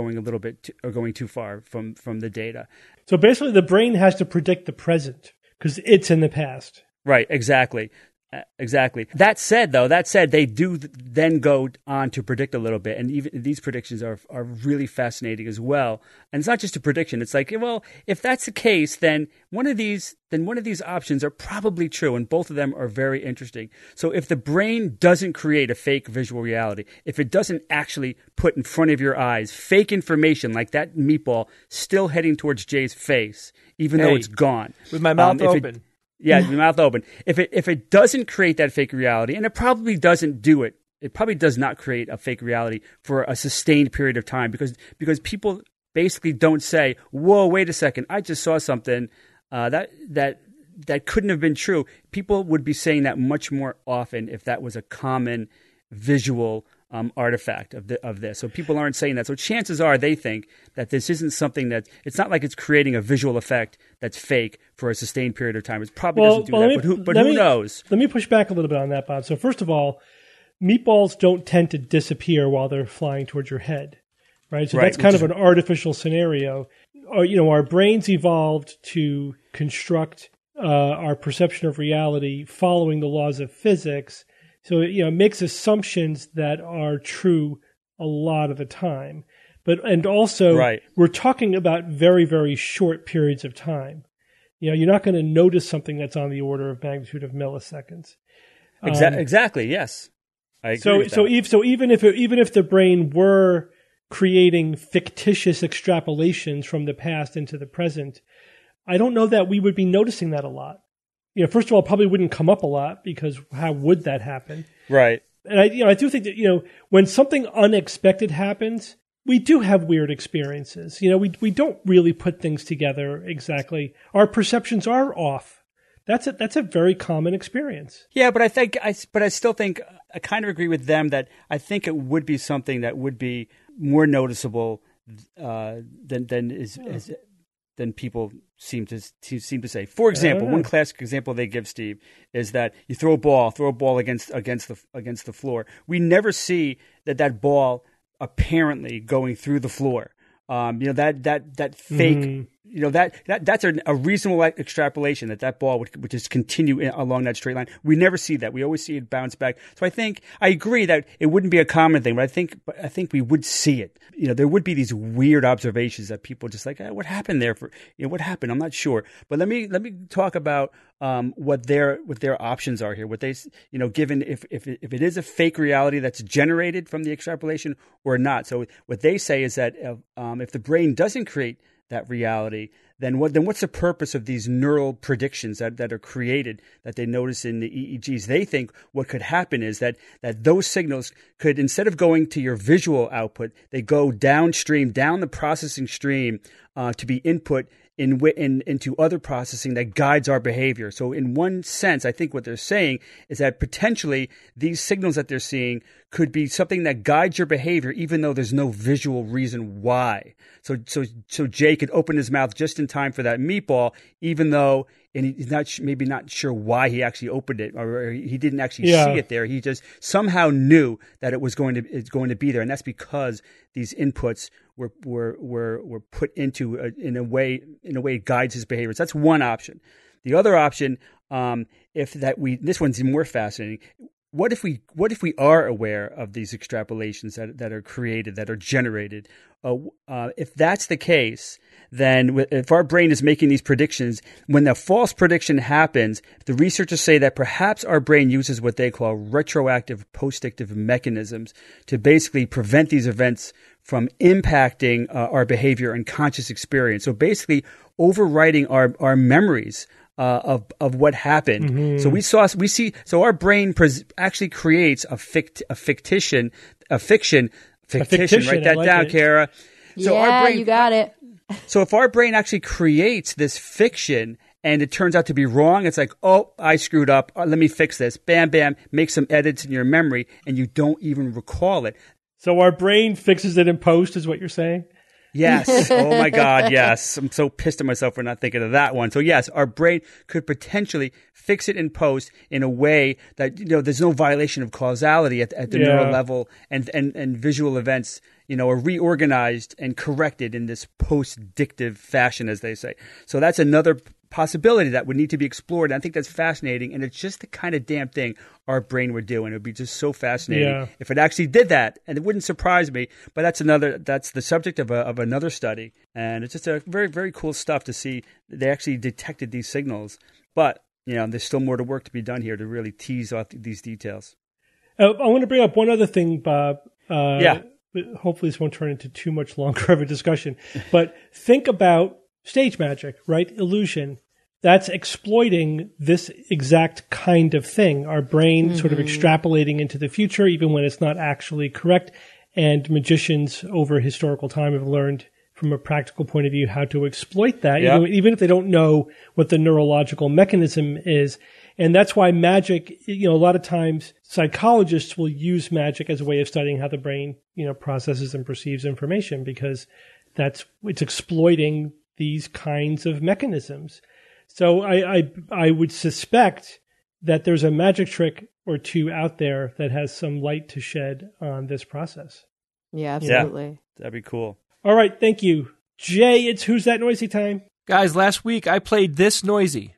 too far from the data. So basically, the brain has to predict the present because it's in the past. Right, exactly. Exactly. That said, they do then go on to predict a little bit, and even these predictions are really fascinating as well. And it's not just a prediction; it's like, well, if that's the case, then one of these options are probably true, and both of them are very interesting. So, if the brain doesn't create a fake visual reality, if it doesn't actually put in front of your eyes fake information like that meatball still heading towards Jay's face, even though it's gone, with my mouth open. Yeah, your mouth open. If it doesn't create that fake reality, and it probably doesn't do it, it probably does not create a fake reality for a sustained period of time because people basically don't say, "Whoa, wait a second, I just saw something that couldn't have been true." People would be saying that much more often if that was a common visual artifact of this. So people aren't saying that. So chances are they think that this isn't something it's not like it's creating a visual effect that's fake for a sustained period of time. It probably doesn't do that, but who knows? Let me push back a little bit on that, Bob. So first of all, meatballs don't tend to disappear while they're flying towards your head, right? So that's kind of an artificial scenario. Our brains evolved to construct our perception of reality following the laws of physics. So it makes assumptions that are true a lot of the time. And also, we're talking about very, very short periods of time. You're not going to notice something that's on the order of magnitude of milliseconds. Exactly. Yes, I agree with that. So even if the brain were creating fictitious extrapolations from the past into the present, I don't know that we would be noticing that a lot. First of all, it probably wouldn't come up a lot because how would that happen? Right. And I do think that, when something unexpected happens, we do have weird experiences. We don't really put things together exactly. Our perceptions are off. That's a very common experience. Yeah, but I still think I kind of agree with them that I think it would be something that would be more noticeable than people seem to say. For example, one classic example they give, Steve, is that you throw a ball against the floor. We never see that ball apparently going through the floor. That fake. That's a reasonable extrapolation that ball would just continue along that straight line. We never see that. We always see it bounce back. So I agree that it wouldn't be a common thing, but I think we would see it. There would be these weird observations that people just like, what happened there? What happened? I'm not sure. But let me talk about what their options are here. What they given if it is a fake reality that's generated from the extrapolation or not. So what they say is that if the brain doesn't create that reality, then what's the purpose of these neural predictions that are created that they notice in the EEGs? They think what could happen is that those signals could, instead of going to your visual output, they go downstream, down the processing stream to be input into other processing that guides our behavior. So in one sense, I think what they're saying is that potentially these signals that they're seeing could be something that guides your behavior, even though there's no visual reason why. So Jay could open his mouth just in time for that meatball, even though he's maybe not sure why he actually opened it, or he didn't actually see it there. He just somehow knew that it's going to be there, and that's because these inputs were put into in a way it guides his behavior. So that's one option. The other option, this one's more fascinating. What if we are aware of these extrapolations that are created, that are generated? If that's the case, then if our brain is making these predictions, when the false prediction happens, the researchers say that perhaps our brain uses what they call retroactive postdictive mechanisms to basically prevent these events from impacting our behavior and conscious experience. So basically overwriting our memories of what happened. Mm-hmm. So our brain actually creates a fiction. Write that down, Kara. So our brain, you got it. So if our brain actually creates this fiction and it turns out to be wrong, it's like, oh, I screwed up. Let me fix this. Bam, bam. Make some edits in your memory, and you don't even recall it. So our brain fixes it in post, is what you're saying? Yes. Oh my God. Yes. I'm so pissed at myself for not thinking of that one. So yes, our brain could potentially fix it in post in a way that, there's no violation of causality at the neural level, and visual events, are reorganized and corrected in this post-dictive fashion, as they say. So that's another possibility that would need to be explored. And I think that's fascinating, and it's just the kind of damn thing our brain would do, and it would be just so fascinating if it actually did that. And it wouldn't surprise me. But that's the subject of another study, and it's just a very, very cool stuff to see. They actually detected these signals, but there's still more to work to be done here to really tease out these details. I want to bring up one other thing, Bob. Hopefully this won't turn into too much longer of a discussion. But think about stage magic, right? Illusion. That's exploiting this exact kind of thing. Our brain sort of extrapolating into the future, even when it's not actually correct. And magicians over historical time have learned from a practical point of view how to exploit that, even if they don't know what the neurological mechanism is. And that's why magic, a lot of times psychologists will use magic as a way of studying how the brain, processes and perceives information, because it's exploiting these kinds of mechanisms. So I would suspect that there's a magic trick or two out there that has some light to shed on this process. Yeah, absolutely. Yeah, that'd be cool. All right. Thank you. Jay, it's Who's That Noisy time. Guys, last week I played This Noisy.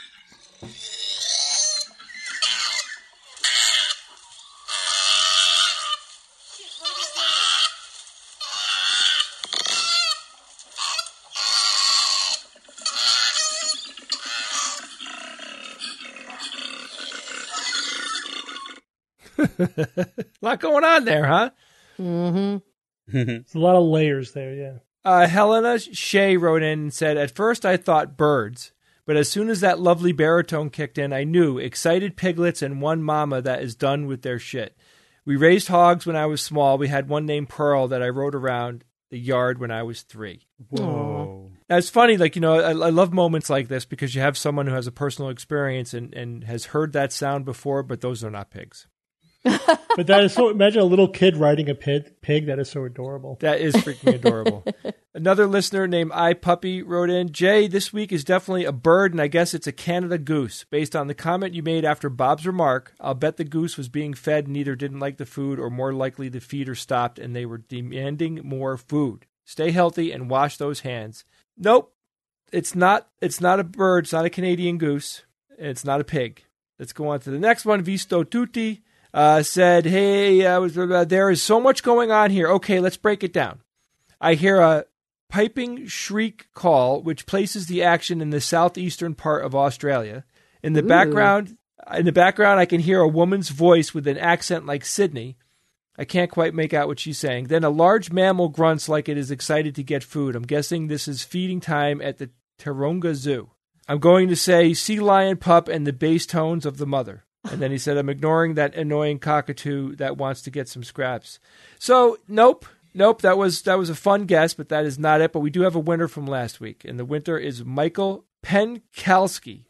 A lot going on there, huh? Mm-hmm. There's a lot of layers there, yeah. Helena Shea wrote in and said, at first I thought birds, but as soon as that lovely baritone kicked in, I knew excited piglets and one mama that is done with their shit. We raised hogs when I was small. We had one named Pearl that I rode around the yard when I was 3. Whoa. Now, it's funny, I love moments like this because you have someone who has a personal experience and has heard that sound before, but those are not pigs. But that is so, imagine a little kid riding a pig. That is so adorable. That is freaking adorable. Another listener named iPuppy wrote in, Jay, this week is definitely a bird, and I guess it's a Canada goose. Based on the comment you made after Bob's remark, I'll bet the goose was being fed and either didn't like the food or more likely the feeder stopped and they were demanding more food. Stay healthy and wash those hands. Nope. It's not a bird. It's not a Canadian goose. It's not a pig. Let's go on to the next one. Visto Tutti said, hey, there is so much going on here. Okay, let's break it down. I hear a piping shriek call, which places the action in the southeastern part of Australia. In the background, I can hear a woman's voice with an accent like Sydney. I can't quite make out what she's saying. Then a large mammal grunts like it is excited to get food. I'm guessing this is feeding time at the Taronga Zoo. I'm going to say sea lion pup and the bass tones of the mother. And then he said, I'm ignoring that annoying cockatoo that wants to get some scraps. So, nope. That was a fun guess, but that is not it. But we do have a winner from last week, and the winner is Michael Penkalski.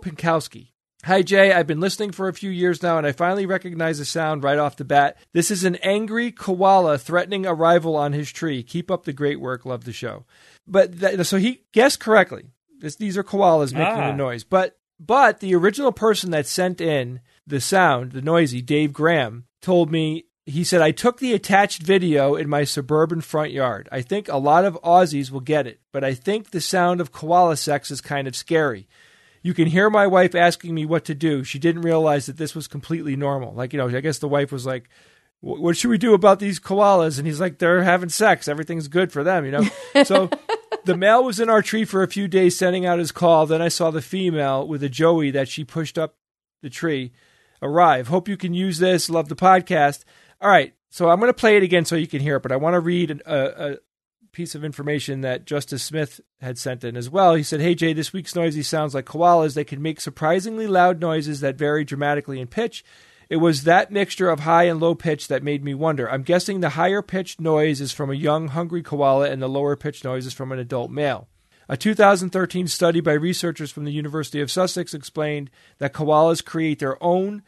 Hi, Jay. I've been listening for a few years now, and I finally recognize the sound right off the bat. This is an angry koala threatening a rival on his tree. Keep up the great work. Love the show. So he guessed correctly. These are koalas making a noise. But the original person that sent in the sound, the noisy, Dave Graham, told me, he said, I took the attached video in my suburban front yard. I think a lot of Aussies will get it, but I think the sound of koala sex is kind of scary. You can hear my wife asking me what to do. She didn't realize that this was completely normal. I guess the wife was like, what should we do about these koalas? And he's like, they're having sex. Everything's good for them, So the male was in our tree for a few days sending out his call. Then I saw the female with a joey that she pushed up the tree arrive. Hope you can use this. Love the podcast. All right. So I'm going to play it again so you can hear it, but I want to read a piece of information that Justice Smith had sent in as well. He said, hey, Jay, this week's noisy sounds like koalas. They can make surprisingly loud noises that vary dramatically in pitch. It was that mixture of high and low pitch that made me wonder. I'm guessing the higher pitched noise is from a young, hungry koala and the lower pitched noise is from an adult male. A 2013 study by researchers from the University of Sussex explained that koalas create their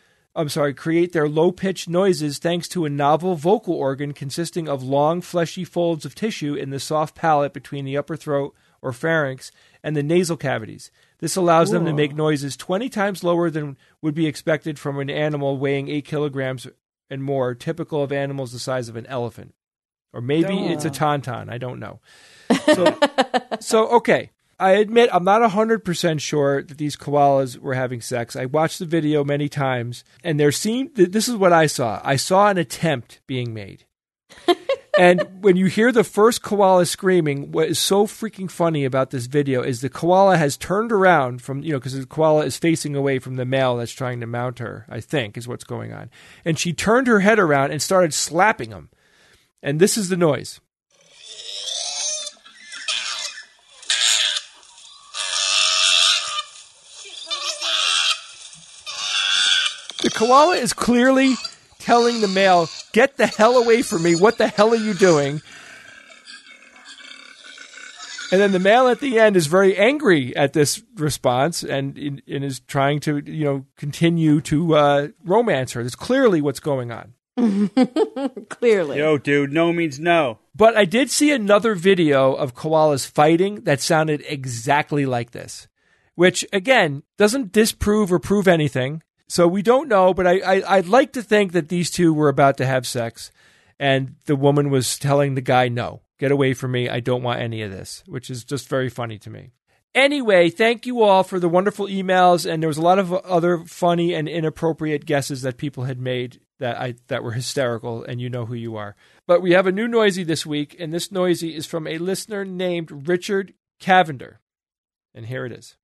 low-pitched noises thanks to a novel vocal organ consisting of long, fleshy folds of tissue in the soft palate between the upper throat or pharynx and the nasal cavities. This allows them to make noises 20 times lower than would be expected from an animal weighing 8 kilograms and more, typical of animals the size of an elephant. Or maybe it's a tauntaun. I don't know. So okay. I admit I'm not 100% sure that these koalas were having sex. I watched the video many times, and this is what I saw. I saw an attempt being made. And when you hear the first koala screaming, what is so freaking funny about this video is the koala has turned around from, because the koala is facing away from the male that's trying to mount her, I think is what's going on. And she turned her head around and started slapping him. And this is the noise. The koala is clearly telling the male, get the hell away from me. What the hell are you doing? And then the male at the end is very angry at this response and is trying to, continue to romance her. That's clearly what's going on. Clearly. Yo, dude, no means no. But I did see another video of koalas fighting that sounded exactly like this, which, again, doesn't disprove or prove anything. So we don't know, but I'd like to think that these two were about to have sex, and the woman was telling the guy, no, get away from me. I don't want any of this, which is just very funny to me. Anyway, thank you all for the wonderful emails, and there was a lot of other funny and inappropriate guesses that people had made that were hysterical, and you know who you are. But we have a new noisy this week, and this noisy is from a listener named Richard Cavender. And here it is.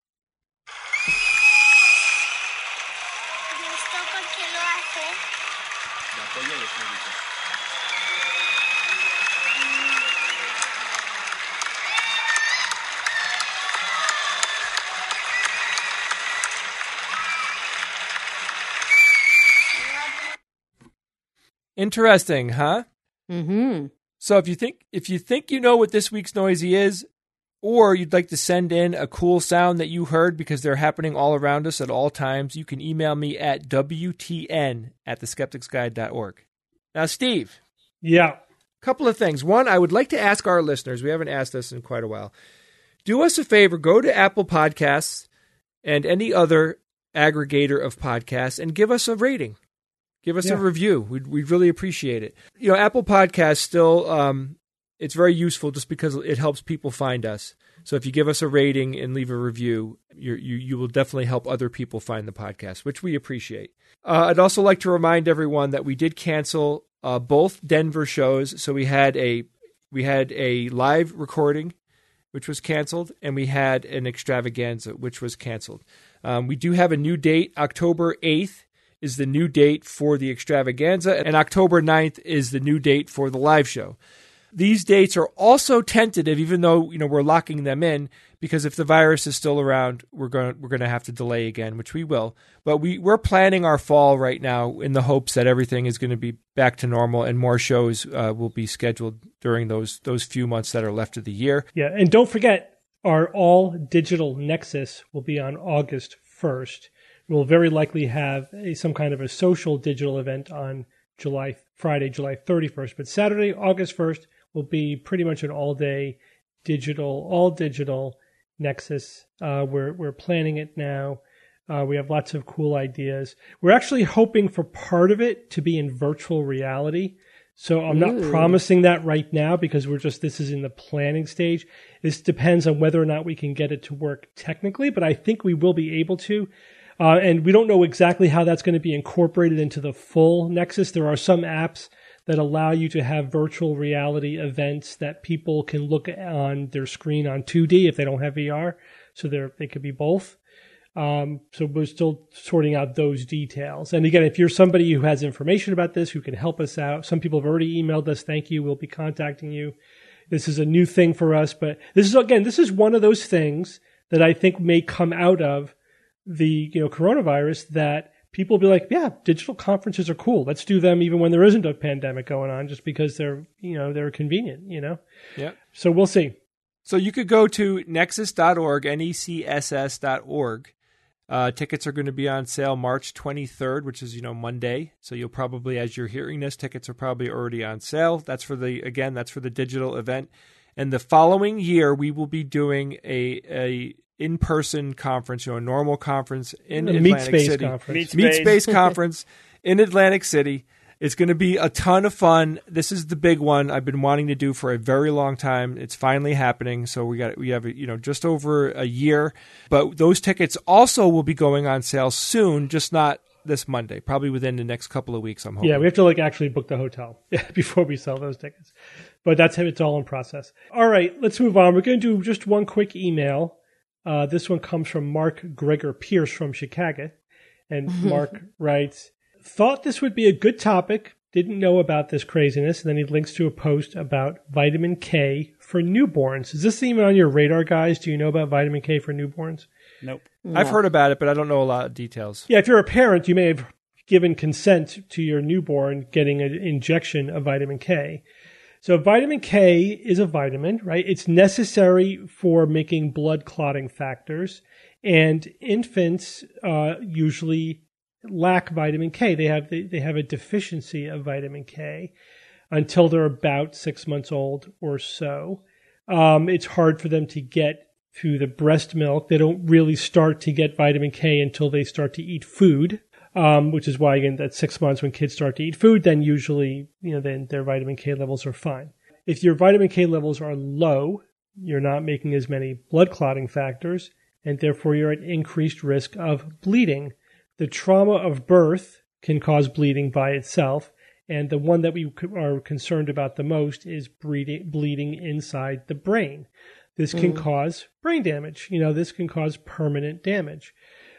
Interesting, huh? Mm-hmm. So if you think you know what this week's noisy is, or you'd like to send in a cool sound that you heard because they're happening all around us at all times, you can email me at wtn@theskepticsguide.org. Now, Steve. Yeah. A couple of things. One, I would like to ask our listeners, we haven't asked this in quite a while, do us a favor, go to Apple Podcasts and any other aggregator of podcasts and give us a rating. Give us a review. We'd really appreciate it. Apple Podcasts still, it's very useful just because it helps people find us. So if you give us a rating and leave a review, you will definitely help other people find the podcast, which we appreciate. I'd also like to remind everyone that we did cancel both Denver shows. So we had a live recording, which was canceled, and we had an extravaganza, which was canceled. We do have a new date, October 8th. Is the new date for the extravaganza, and October 9th is the new date for the live show. These dates are also tentative, even though we're locking them in, because if the virus is still around, we're going to have to delay again, which we will. But we're planning our fall right now in the hopes that everything is going to be back to normal and more shows will be scheduled during those few months that are left of the year. Yeah, and don't forget, our all digital Nexus will be on August 1st. We'll very likely have some kind of a social digital event on Friday, July 31st. But Saturday, August 1st, will be pretty much an all digital Nexus. We're planning it now. We have lots of cool ideas. We're actually hoping for part of it to be in virtual reality. So I'm not promising that right now because this is in the planning stage. This depends on whether or not we can get it to work technically, but I think we will be able to. And we don't know exactly how that's going to be incorporated into the full Nexus. There are some apps that allow you to have virtual reality events that people can look on their screen on 2D if they don't have VR. So they could be both. So we're still sorting out those details. And again, if you're somebody who has information about this, who can help us out, some people have already emailed us. Thank you. We'll be contacting you. This is a new thing for us, but this is one of those things that I think may come out of the coronavirus, that people will be like, yeah, digital conferences are cool. Let's do them even when there isn't a pandemic going on, just because they're convenient, Yeah. So we'll see. So you could go to nexus.org, NECSS.org. Tickets are going to be on sale March 23rd, which is, Monday. So you'll probably, as you're hearing this, tickets are probably already on sale. That's for the digital event. And the following year, we will be doing a in-person conference, a normal conference in Atlantic City. Conference. Meet Space conference in Atlantic City. It's going to be a ton of fun. This is the big one I've been wanting to do for a very long time. It's finally happening. So we have just over a year, but those tickets also will be going on sale soon, just not this Monday, probably within the next couple of weeks, I'm hoping. Yeah, we have to actually book the hotel before we sell those tickets. But it's all in process. All right, let's move on. We're going to do just one quick email. This one comes from Mark Gregor Pierce from Chicago. And Mark writes, thought this would be a good topic. Didn't know about this craziness. And then he links to a post about vitamin K for newborns. Is this even on your radar, guys? Do you know about vitamin K for newborns? Nope. No. I've heard about it, but I don't know a lot of details. Yeah, if you're a parent, you may have given consent to your newborn getting an injection of vitamin K. So vitamin K is a vitamin, right? It's necessary for making blood clotting factors. And infants usually lack vitamin K. They have a deficiency of vitamin K until they're about 6 months old or so. It's hard for them to get through the breast milk. They don't really start to get vitamin K until they start to eat food, which is why, again, at 6 months when kids start to eat food, then usually, then their vitamin K levels are fine. If your vitamin K levels are low, you're not making as many blood clotting factors, and therefore you're at increased risk of bleeding. The trauma of birth can cause bleeding by itself, and the one that we are concerned about the most is bleeding inside the brain. This can cause brain damage. This can cause permanent damage.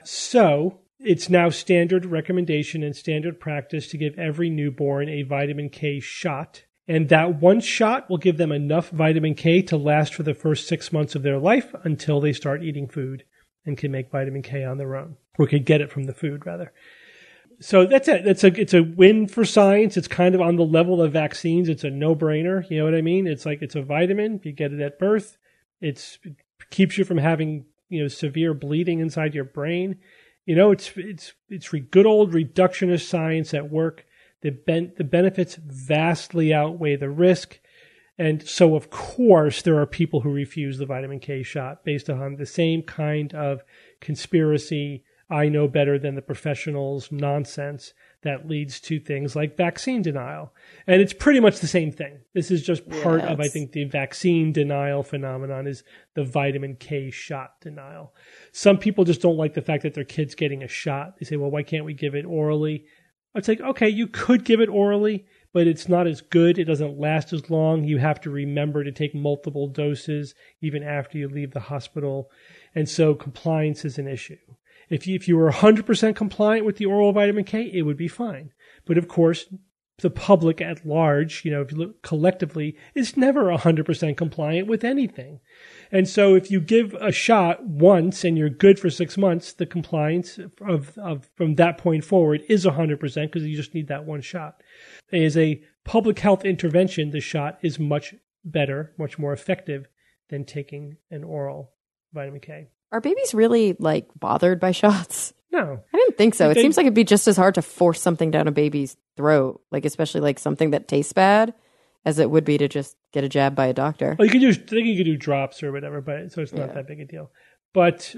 So it's now standard recommendation and standard practice to give every newborn a vitamin K shot. And that one shot will give them enough vitamin K to last for the first 6 months of their life until they start eating food and can make vitamin K on their own, or can get it from the food, rather. So that's it. It's a win for science. It's kind of on the level of vaccines. It's a no-brainer. You know what I mean? It's like it's a vitamin. You get it at birth. It keeps you from having severe bleeding inside your brain. It's good old reductionist science at work. The benefits vastly outweigh the risk. And so, of course, there are people who refuse the vitamin K shot based on the same kind of conspiracy, I know better than the professionals nonsense that leads to things like vaccine denial. And it's pretty much the same thing. This is just part of, I think, the vaccine denial phenomenon is the vitamin K shot denial. Some people just don't like the fact that their kid's getting a shot. They say, well, why can't we give it orally? It's like, okay, you could give it orally, but it's not as good. It doesn't last as long. You have to remember to take multiple doses even after you leave the hospital. And so compliance is an issue. If you were 100% compliant with the oral vitamin K, it would be fine. But of course, the public at large, if you look collectively, is never 100% compliant with anything. And so if you give a shot once and you're good for 6 months, the compliance of from that point forward is 100% because you just need that one shot. As a public health intervention, the shot is much better, much more effective than taking an oral vitamin K. Are babies really bothered by shots? No. I didn't think so. It seems like it'd be just as hard to force something down a baby's throat, especially something that tastes bad, as it would be to just get a jab by a doctor. Well, you could do drops or whatever, but so it's not that big a deal. But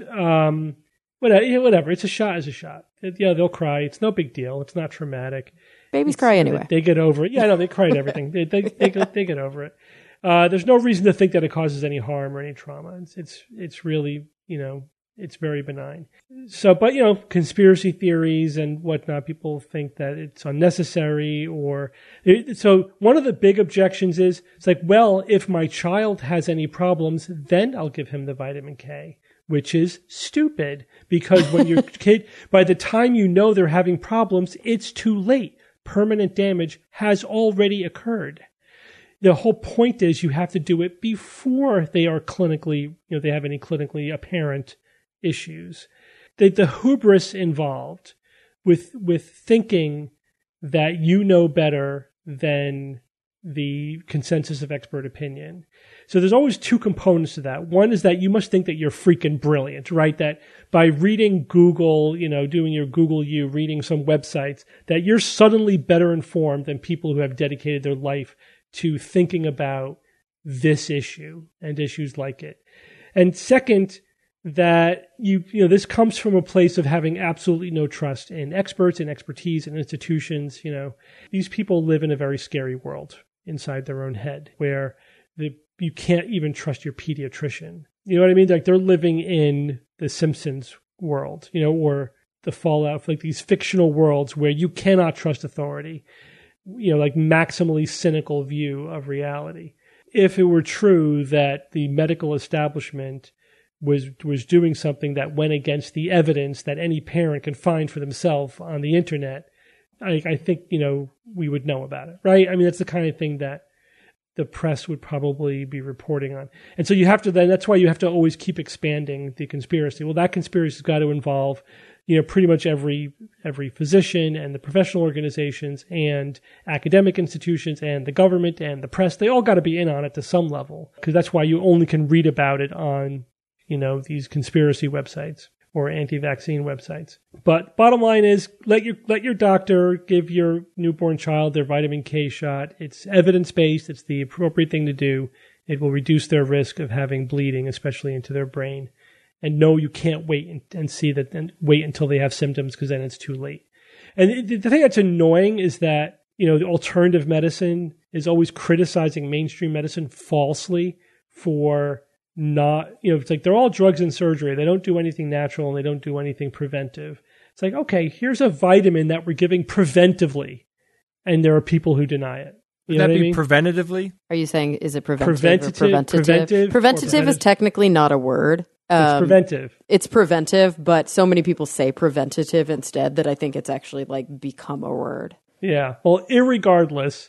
whatever. It's a shot is a shot. They'll cry. It's no big deal. It's not traumatic. Babies cry anyway. They get over it. Yeah, no, they cry at everything. they get over it. There's no reason to think that it causes any harm or any trauma. It's really, it's very benign. So, but, conspiracy theories and whatnot, people think that it's unnecessary so one of the big objections is, it's like, well, if my child has any problems, then I'll give him the vitamin K, which is stupid because when your kid, by the time they're having problems, it's too late. Permanent damage has already occurred. The whole point is you have to do it before they are clinically, they have any clinically apparent issues. The hubris involved with thinking that you know better than the consensus of expert opinion. So there's always two components to that. One is that you must think that you're freaking brilliant, right? That by reading Google, doing your Google reading some websites, that you're suddenly better informed than people who have dedicated their life to thinking about this issue and issues like it. And second, that this comes from a place of having absolutely no trust in experts and expertise and institutions. These people live in a very scary world inside their own head where you can't even trust your pediatrician. You know what I mean? Like they're living in the Simpsons world, or the fallout, like these fictional worlds where you cannot trust authority, like maximally cynical view of reality. If it were true that the medical establishment was doing something that went against the evidence that any parent can find for themselves on the internet, I think, we would know about it, right? I mean, that's the kind of thing that the press would probably be reporting on. And so that's why you have to always keep expanding the conspiracy. Well, that conspiracy's got to involve, pretty much every physician and the professional organizations and academic institutions and the government and the press. They all got to be in on it to some level, because that's why you only can read about it on these conspiracy websites or anti-vaccine websites. But bottom line is, let your doctor give your newborn child their vitamin K shot. It's evidence-based. It's the appropriate thing to do. It will reduce their risk of having bleeding, especially into their brain. And no, you can't wait and see that, and wait until they have symptoms, because then it's too late. And the thing that's annoying is that, the alternative medicine is always criticizing mainstream medicine falsely for not, it's like they're all drugs and surgery. They don't do anything natural and they don't do anything preventive. It's like, okay, here's a vitamin that we're giving preventively, and there are people who deny it. Would that be preventatively? Are you saying, is it preventative? Preventative is technically not a word. It's preventive. It's preventive, but so many people say preventative instead that I think it's actually like become a word. Yeah. Well, irregardless,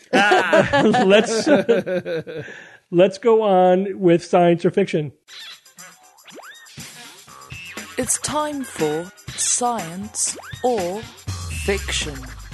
let's go on with science or fiction. It's time for science or fiction.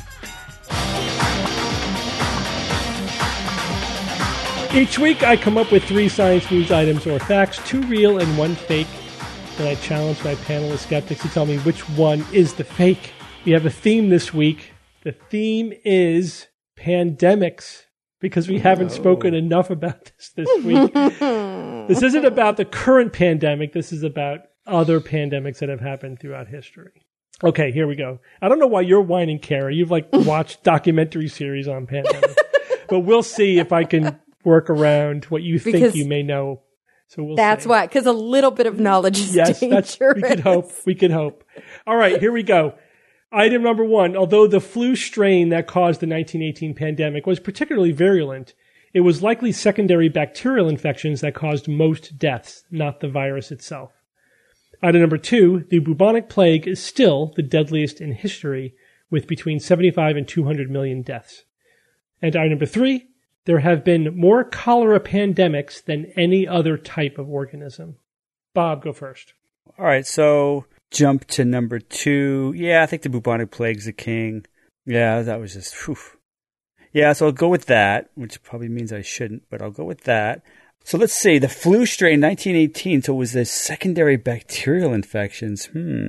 Each week I come up with 3 science news items or facts, 2 real and 1 fake. And I challenge my panel of skeptics to tell me which one is the fake. We have a theme this week. The theme is pandemics, because we haven't spoken enough about this week. This isn't about the current pandemic. This is about other pandemics that have happened throughout history. Okay, here we go. I don't know why you're whining, Kara. You've watched documentary series on pandemics. But we'll see if I can work around what you think you may know. So we'll That's see. Why, because a little bit of knowledge is dangerous. We could hope. All right, here we go. Item number 1, although the flu strain that caused the 1918 pandemic was particularly virulent, it was likely secondary bacterial infections that caused most deaths, not the virus itself. Item number 2, the bubonic plague is still the deadliest in history, with between 75 and 200 million deaths. And item number 3, there have been more cholera pandemics than any other type of organism. Bob, go first. All right, so jump to number 2. Yeah, I think the bubonic plague's the king. Yeah, that was just, whew. Yeah, so I'll go with that, which probably means I shouldn't, but I'll go with that. So let's see, the flu strain 1918, so it was the secondary bacterial infections.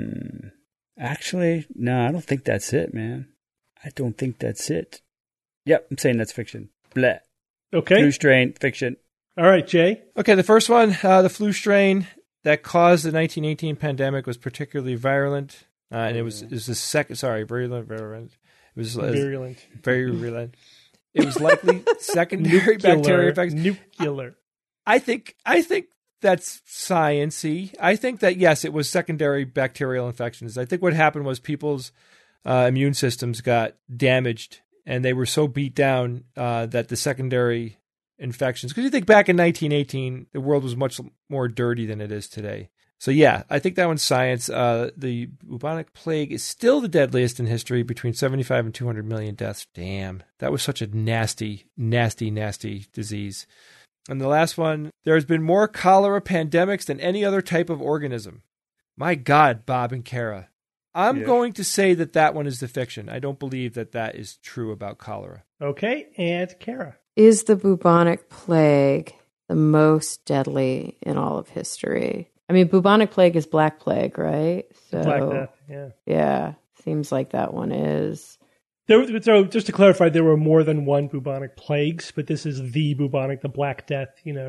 Actually, no, I don't think that's it, man. I don't think that's it. Yep, I'm saying that's fiction. Bleh. Okay. Flu strain, fiction. All right, Jay. Okay, the first one, the flu strain that caused the 1918 pandemic was particularly virulent, and it was the second. Sorry, virulent. It was virulent. Very virulent. It was likely secondary bacteria infections. Nuclear. I think that's science-y. I think that yes, it was secondary bacterial infections. I think what happened was people's immune systems got damaged, and they were so beat down that the secondary infections. Because you think back in 1918, the world was much more dirty than it is today. So yeah, I think that one's science. The bubonic plague is still the deadliest in history, between 75 and 200 million deaths. Damn, that was such a nasty, nasty, nasty disease. And the last one, there has been more cholera pandemics than any other type of organism. My God, Bob and Kara. I'm going to say that one is the fiction. I don't believe that is true about cholera. Okay, and Kara. Is the bubonic plague the most deadly in all of history? I mean, bubonic plague is black plague, right? So, Black Death, yeah. Yeah, seems like that one is. So just to clarify, there were more than one bubonic plagues, but this is the bubonic, the Black Death,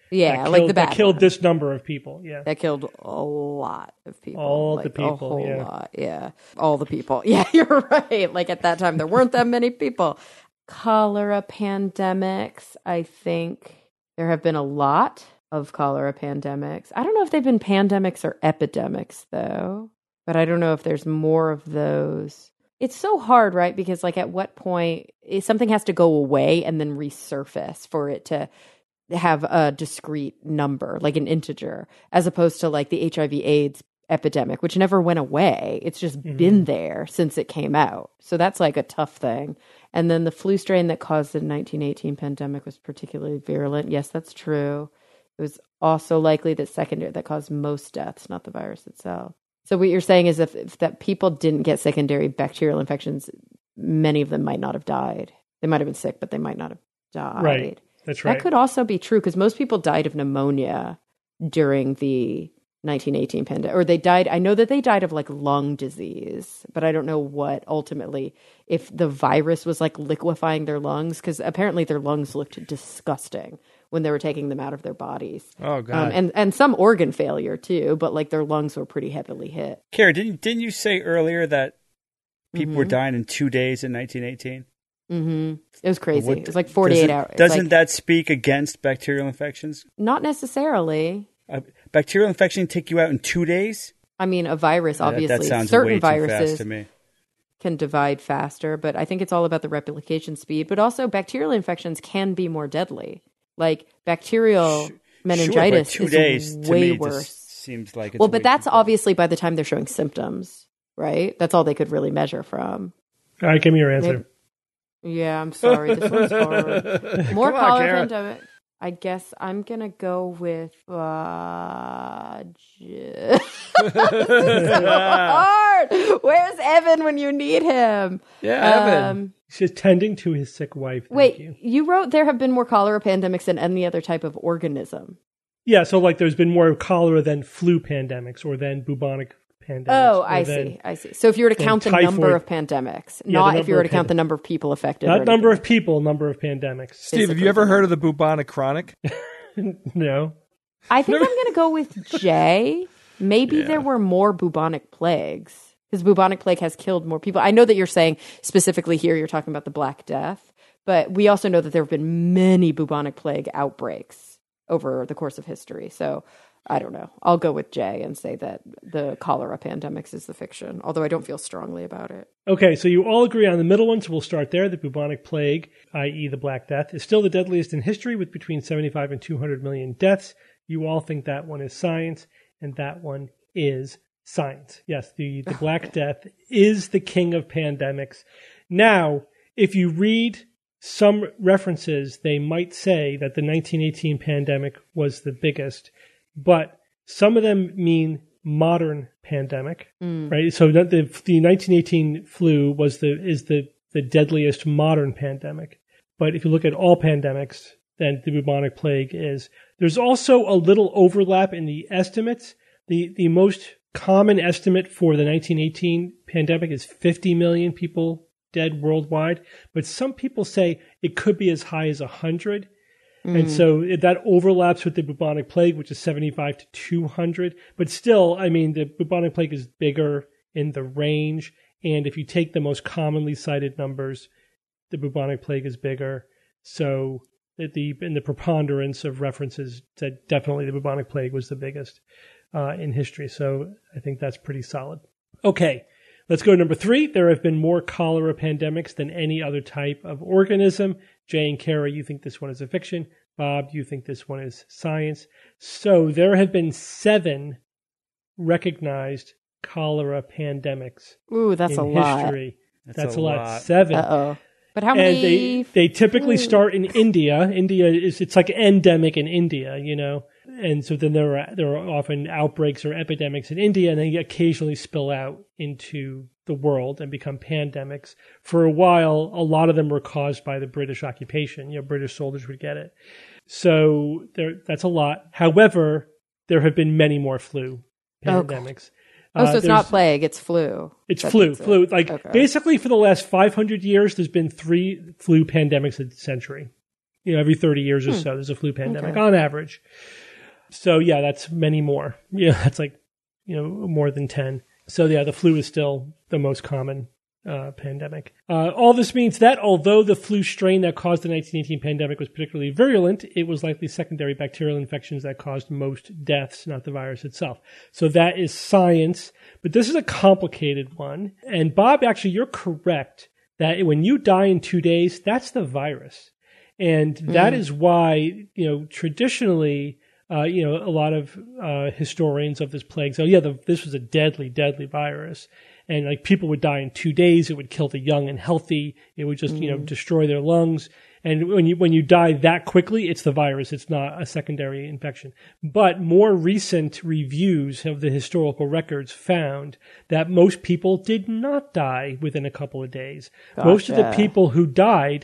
Yeah, like the bad that killed one. this number of people. Yeah, That killed a lot of people. All like, the people, a whole yeah. lot. Yeah, all the people. Yeah, you're right. Like at that time, there weren't that many people. Cholera pandemics. I think there have been a lot of cholera pandemics. I don't know if they've been pandemics or epidemics though, but I don't know if there's more of those. It's so hard, right? Because like at what point something has to go away and then resurface for it to have a discrete number, like an integer, as opposed to like the HIV/AIDS epidemic, which never went away. It's just been there since it came out. So that's like a tough thing. And then the flu strain that caused the 1918 pandemic was particularly virulent. Yes, that's true. It was also likely that caused most deaths, not the virus itself. So what you're saying is if that people didn't get secondary bacterial infections, many of them might not have died. They might have been sick, but they might not have died. Right. That's right. That could also be true because most people died of pneumonia during the 1918 pandemic, or they died. I know that they died of like lung disease, but I don't know what ultimately, if the virus was like liquefying their lungs, because apparently their lungs looked disgusting when they were taking them out of their bodies. Oh God. And some organ failure too, but like their lungs were pretty heavily hit. Kara, didn't you say earlier that people were dying in 2 days in 1918? Mm-hmm. It was crazy. It was like 48 hours. Doesn't that speak against bacterial infections? Not necessarily. Bacterial infection take you out in 2 days? I mean, a virus, obviously. That sounds certain way too viruses fast to me. can divide faster, but I think it's all about the replication speed. But also, bacterial infections can be more deadly. Like bacterial meningitis sure, but 2 days is way to me worse. Seems like it's well, but way that's too obviously by the time they're showing symptoms, right? That's all they could really measure from. All right, give me your answer. Yeah, I'm sorry. This one's hard. More Come on, cholera Kara. pandemic. I guess I'm going to go with this is so hard. Where's Evan when you need him? Yeah, Evan. He's tending to his sick wife. Thank Wait, you. you wrote there have been more cholera pandemics than any other type of organism. Yeah, so like there's been more cholera than flu pandemics or than bubonic pandemics. Oh, or I than- see. I see. So if you were to count the number typhoid. of pandemics, Yeah, not the if you were number to of count the number of people affected. Not or number anything. of people, number of pandemics. Steve, have you ever heard of the bubonic chronic? No. I think I'm going to go with J. Maybe there were more bubonic plagues. Because bubonic plague has killed more people. I know that you're saying specifically here, you're talking about the Black Death, but we also know that there have been many bubonic plague outbreaks over the course of history. So I don't know. I'll go with J and say that the cholera pandemics is the fiction, although I don't feel strongly about it. Okay, so you all agree on the middle one, so we'll start there. The bubonic plague, i.e. the Black Death, is still the deadliest in history with between 75 and 200 million deaths. You all think that one is science, and that one is science. Yes, the Black Death is the king of pandemics. Now, if you read some references, they might say that the 1918 pandemic was the biggest, but some of them mean modern pandemic, right? So that the 1918 flu is the deadliest modern pandemic. But if you look at all pandemics, then the bubonic plague is. There's also a little overlap in the estimates. The most common estimate for the 1918 pandemic is 50 million people dead worldwide, but some people say it could be as high as 100. And so that overlaps with the bubonic plague, which is 75 to 200. But still, I mean, the bubonic plague is bigger in the range. And if you take the most commonly cited numbers, the bubonic plague is bigger. So in the preponderance of references, that definitely the bubonic plague was the biggest in history. So I think that's pretty solid. Okay, let's go to number 3. There have been more cholera pandemics than any other type of organism. Jay and Kara, you think this one is a fiction. Bob, you think this one is science. So there have been 7 recognized cholera pandemics. Ooh, that's in a lot. history. That's a lot. lot. 7. Uh-oh. But how And many? they typically start in India. It's like endemic in India, you know. And so then there are often outbreaks or epidemics in India, and they occasionally spill out into the world and become pandemics. For a while, a lot of them were caused by the British occupation. You know, British soldiers would get it. So that's a lot. However, there have been many more flu pandemics. So it's not plague, it's flu. It's flu. Like basically for the last 500 years, there's been 3 flu pandemics a century. every 30 years or so, there's a flu pandemic on average. So yeah, that's many more. Yeah, that's like, more than 10. So yeah, the flu is still the most common pandemic. All this means that although the flu strain that caused the 1918 pandemic was particularly virulent, it was likely secondary bacterial infections that caused most deaths, not the virus itself. So that is science, but this is a complicated one. And Bob, actually, you're correct that when you die in 2 days, that's the virus. And that is why, traditionally, a lot of historians of this plague say, this was a deadly, deadly virus. And like people would die in 2 days. It would kill the young and healthy. It would just, destroy their lungs. And when you die that quickly, it's the virus. It's not a secondary infection. But more recent reviews of the historical records found that most people did not die within a couple of days. Gotcha. Most of the people who died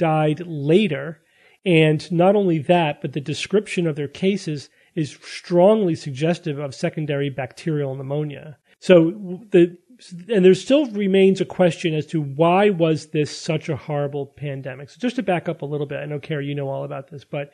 later. And not only that, but the description of their cases is strongly suggestive of secondary bacterial pneumonia. So and there still remains a question as to why was this such a horrible pandemic. So just to back up a little bit, I know, Carrie, you know all about this, but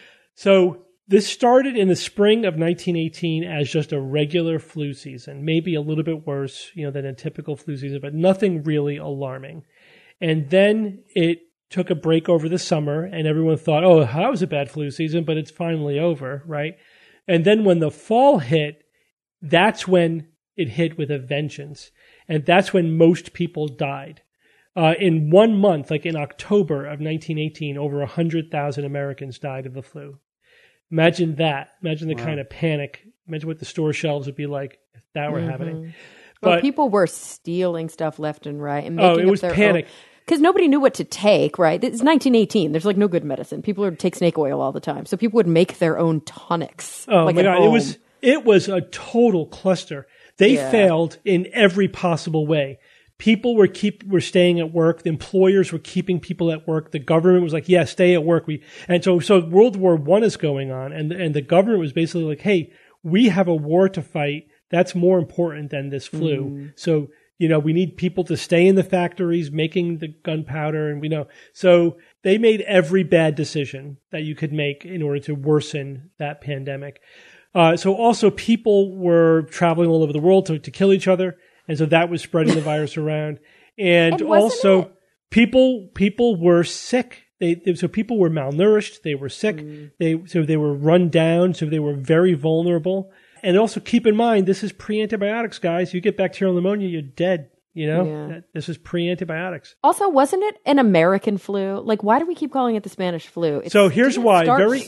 so this started in the spring of 1918 as just a regular flu season, maybe a little bit worse, than a typical flu season, but nothing really alarming. And then it took a break over the summer, and everyone thought, oh, that was a bad flu season, but it's finally over, right? And then when the fall hit, that's when it hit with a vengeance. And that's when most people died. In 1 month, like in October of 1918, over 100,000 Americans died of the flu. Imagine that. Imagine the kind of panic. Imagine what the store shelves would be like if that were happening. Well, people were stealing stuff left and right. And making it was panic. Because nobody knew what to take, right? It's 1918. There's like no good medicine. People would take snake oil all the time. So people would make their own tonics. Oh my God. It was a total cluster. They failed in every possible way. People were staying at work. The employers were keeping people at work. The government was like, yeah, stay at work. And so World War I is going on. And the government was basically like, hey, we have a war to fight. That's more important than this flu. So, we need people to stay in the factories making the gunpowder, and so they made every bad decision that you could make in order to worsen that pandemic. So also people were traveling all over the world to kill each other, and so that was spreading the virus around. And also people were sick. So people were malnourished. They were sick. They were run down. So they were very vulnerable. And also keep in mind, this is pre-antibiotics, guys. You get bacterial pneumonia, you're dead. This is pre-antibiotics. Also, wasn't it an American flu? Like, why do we keep calling it the Spanish flu? So here's why.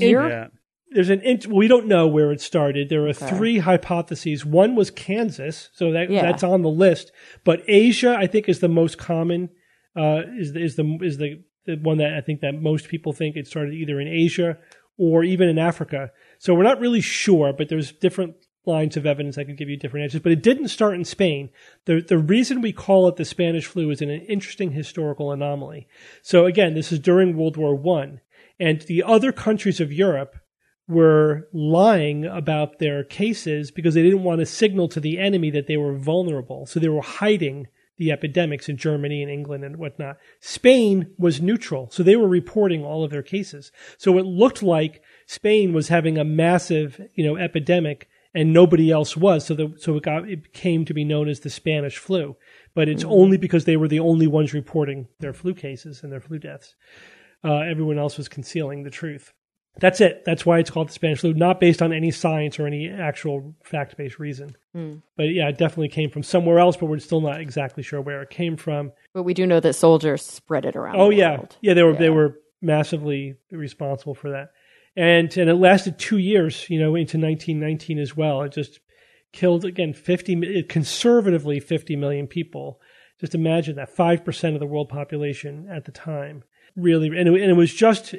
We don't know where it started. There are three hypotheses. One was Kansas, so that's on the list. But Asia, I think, is the most common. Is the one that I think that most people think it started either in Asia or even in Africa. So we're not really sure, but there's different lines of evidence that could give you different answers. But it didn't start in Spain. The reason we call it the Spanish flu is an interesting historical anomaly. So again, this is during World War I. And the other countries of Europe were lying about their cases because they didn't want to signal to the enemy that they were vulnerable. So they were hiding the epidemics in Germany and England and whatnot. Spain was neutral, so they were reporting all of their cases. So it looked like Spain was having a massive, epidemic, and nobody else was. So it came to be known as the Spanish flu. But it's only because they were the only ones reporting their flu cases and their flu deaths. Everyone else was concealing the truth. That's it. That's why it's called the Spanish flu, not based on any science or any actual fact-based reason. But yeah, it definitely came from somewhere else, but we're still not exactly sure where it came from. But we do know that soldiers spread it around the world. Yeah, they were massively responsible for that. And it lasted 2 years, into 1919 as well. It just killed, again, conservatively 50 million people. Just imagine that, 5% of the world population at the time. Really, and it was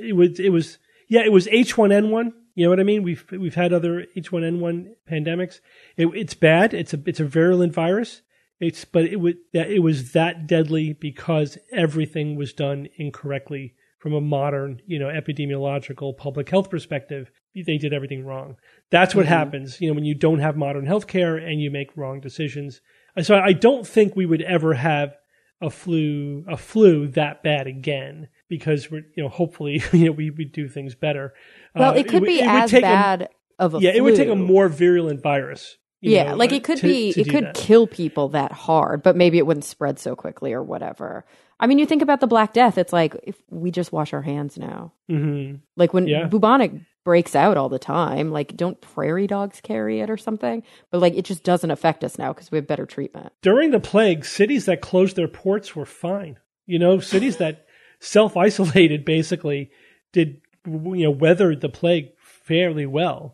H1N1. You know what I mean? We've had other H1N1 pandemics. It's bad. It's a virulent virus. But it was that deadly because everything was done incorrectly from a modern, epidemiological public health perspective. They did everything wrong. That's what happens, when you don't have modern healthcare and you make wrong decisions. So I don't think we would ever have a flu that bad again, because we're, hopefully, we do things better. Well, it could be as bad of a flu. It would take a more virulent virus. It could kill people that hard, but maybe it wouldn't spread so quickly or whatever. I mean, you think about the Black Death, it's like, if we just wash our hands now. Mm-hmm. Like when bubonic breaks out all the time, like, don't prairie dogs carry it or something? But like, it just doesn't affect us now because we have better treatment. During the plague, cities that closed their ports were fine. Cities that self-isolated basically did, weathered the plague fairly well,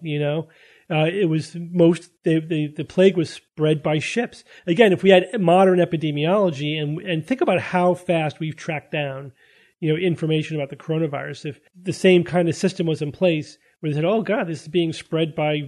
It was the plague was spread by ships. Again, if we had modern epidemiology and think about how fast we've tracked down, information about the coronavirus. If the same kind of system was in place where they said, "Oh God, this is being spread by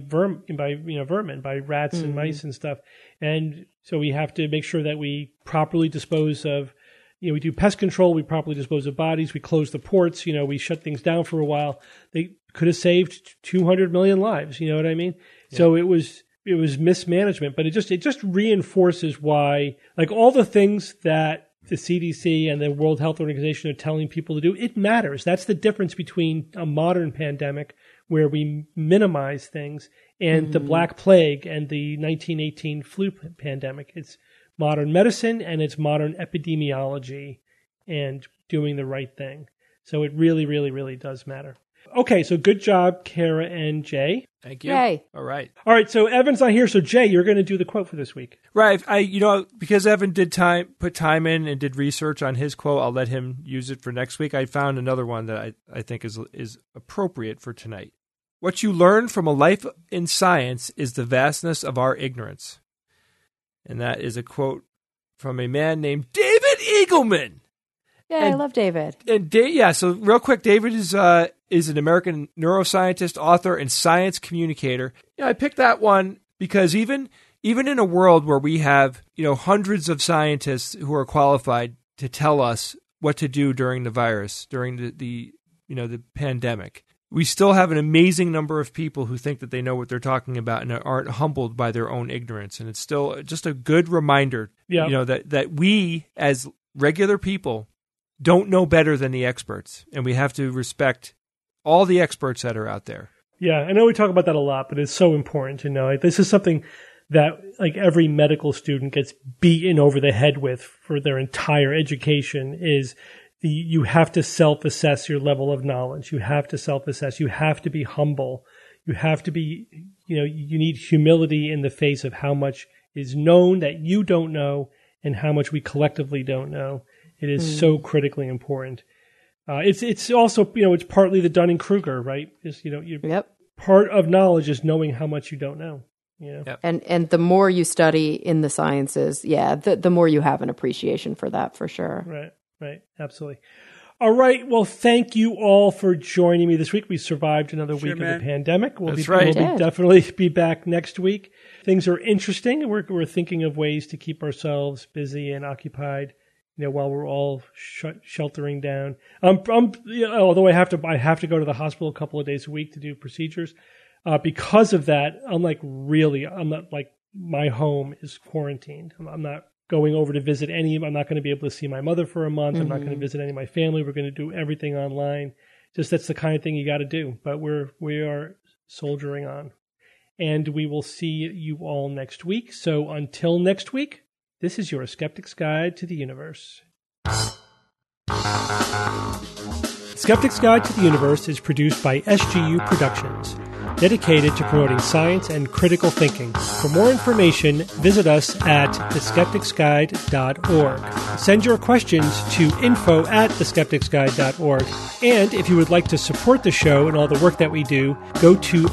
vermin, by rats and mice and stuff," and so we have to make sure that we properly dispose of. We do pest control. We properly dispose of bodies. We close the ports. We shut things down for a while. They could have saved 200 million lives. You know what I mean? Yeah. So it was mismanagement, but it just reinforces why, like, all the things that the CDC and the World Health Organization are telling people to do, it matters. That's the difference between a modern pandemic where we minimize things and the Black Plague and the 1918 flu pandemic. It's modern medicine and it's modern epidemiology and doing the right thing. So it really, really, really does matter. Okay, so good job, Kara and Jay. Thank you. Yay. All right. All right, so Evan's not here, so Jay, you're going to do the quote for this week. Right. Because Evan did put time in and did research on his quote, I'll let him use it for next week. I found another one that I think is appropriate for tonight. What you learn from a life in science is the vastness of our ignorance. And that is a quote from a man named David Eagleman. Yeah, I love David. And so real quick, David is an American neuroscientist, author, and science communicator. I picked that one because even in a world where we have hundreds of scientists who are qualified to tell us what to do during the virus, during the pandemic, we still have an amazing number of people who think that they know what they're talking about and aren't humbled by their own ignorance. And it's still just a good reminder, that we as regular people don't know better than the experts, and we have to respect all the experts that are out there. Yeah, I know we talk about that a lot, but it's so important to know. This is something that every medical student gets beaten over the head with for their entire education is you have to self-assess your level of knowledge. You have to self-assess. You have to be humble. You have to be, you need humility in the face of how much is known that you don't know and how much we collectively don't know. It is so critically important. It's also, it's partly the Dunning-Kruger, right? Part of knowledge is knowing how much you don't know. Yep. And the more you study in the sciences, the more you have an appreciation for that, for sure. Right, absolutely. All right, well, thank you all for joining me this week. We survived another week of the pandemic. We'll definitely be back next week. Things are interesting. We're thinking of ways to keep ourselves busy and occupied, while we're all sheltering down. Although I have to go to the hospital a couple of days a week to do procedures. Because of that, I'm not my home is quarantined. I'm not going over to visit I'm not going to be able to see my mother for a month. I'm not going to visit any of my family. We're going to do everything online. Just that's the kind of thing you got to do. But we are soldiering on. And we will see you all next week. So until next week, this is your Skeptic's Guide to the Universe. Skeptic's Guide to the Universe is produced by SGU Productions, dedicated to promoting science and critical thinking. For more information, visit us at theskepticsguide.org. Send your questions to info@theskepticsguide.org. And if you would like to support the show and all the work that we do, go to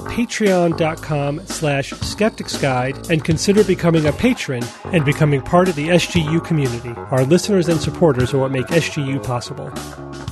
patreon.com/skepticsguide and consider becoming a patron and becoming part of the SGU community. Our listeners and supporters are what make SGU possible.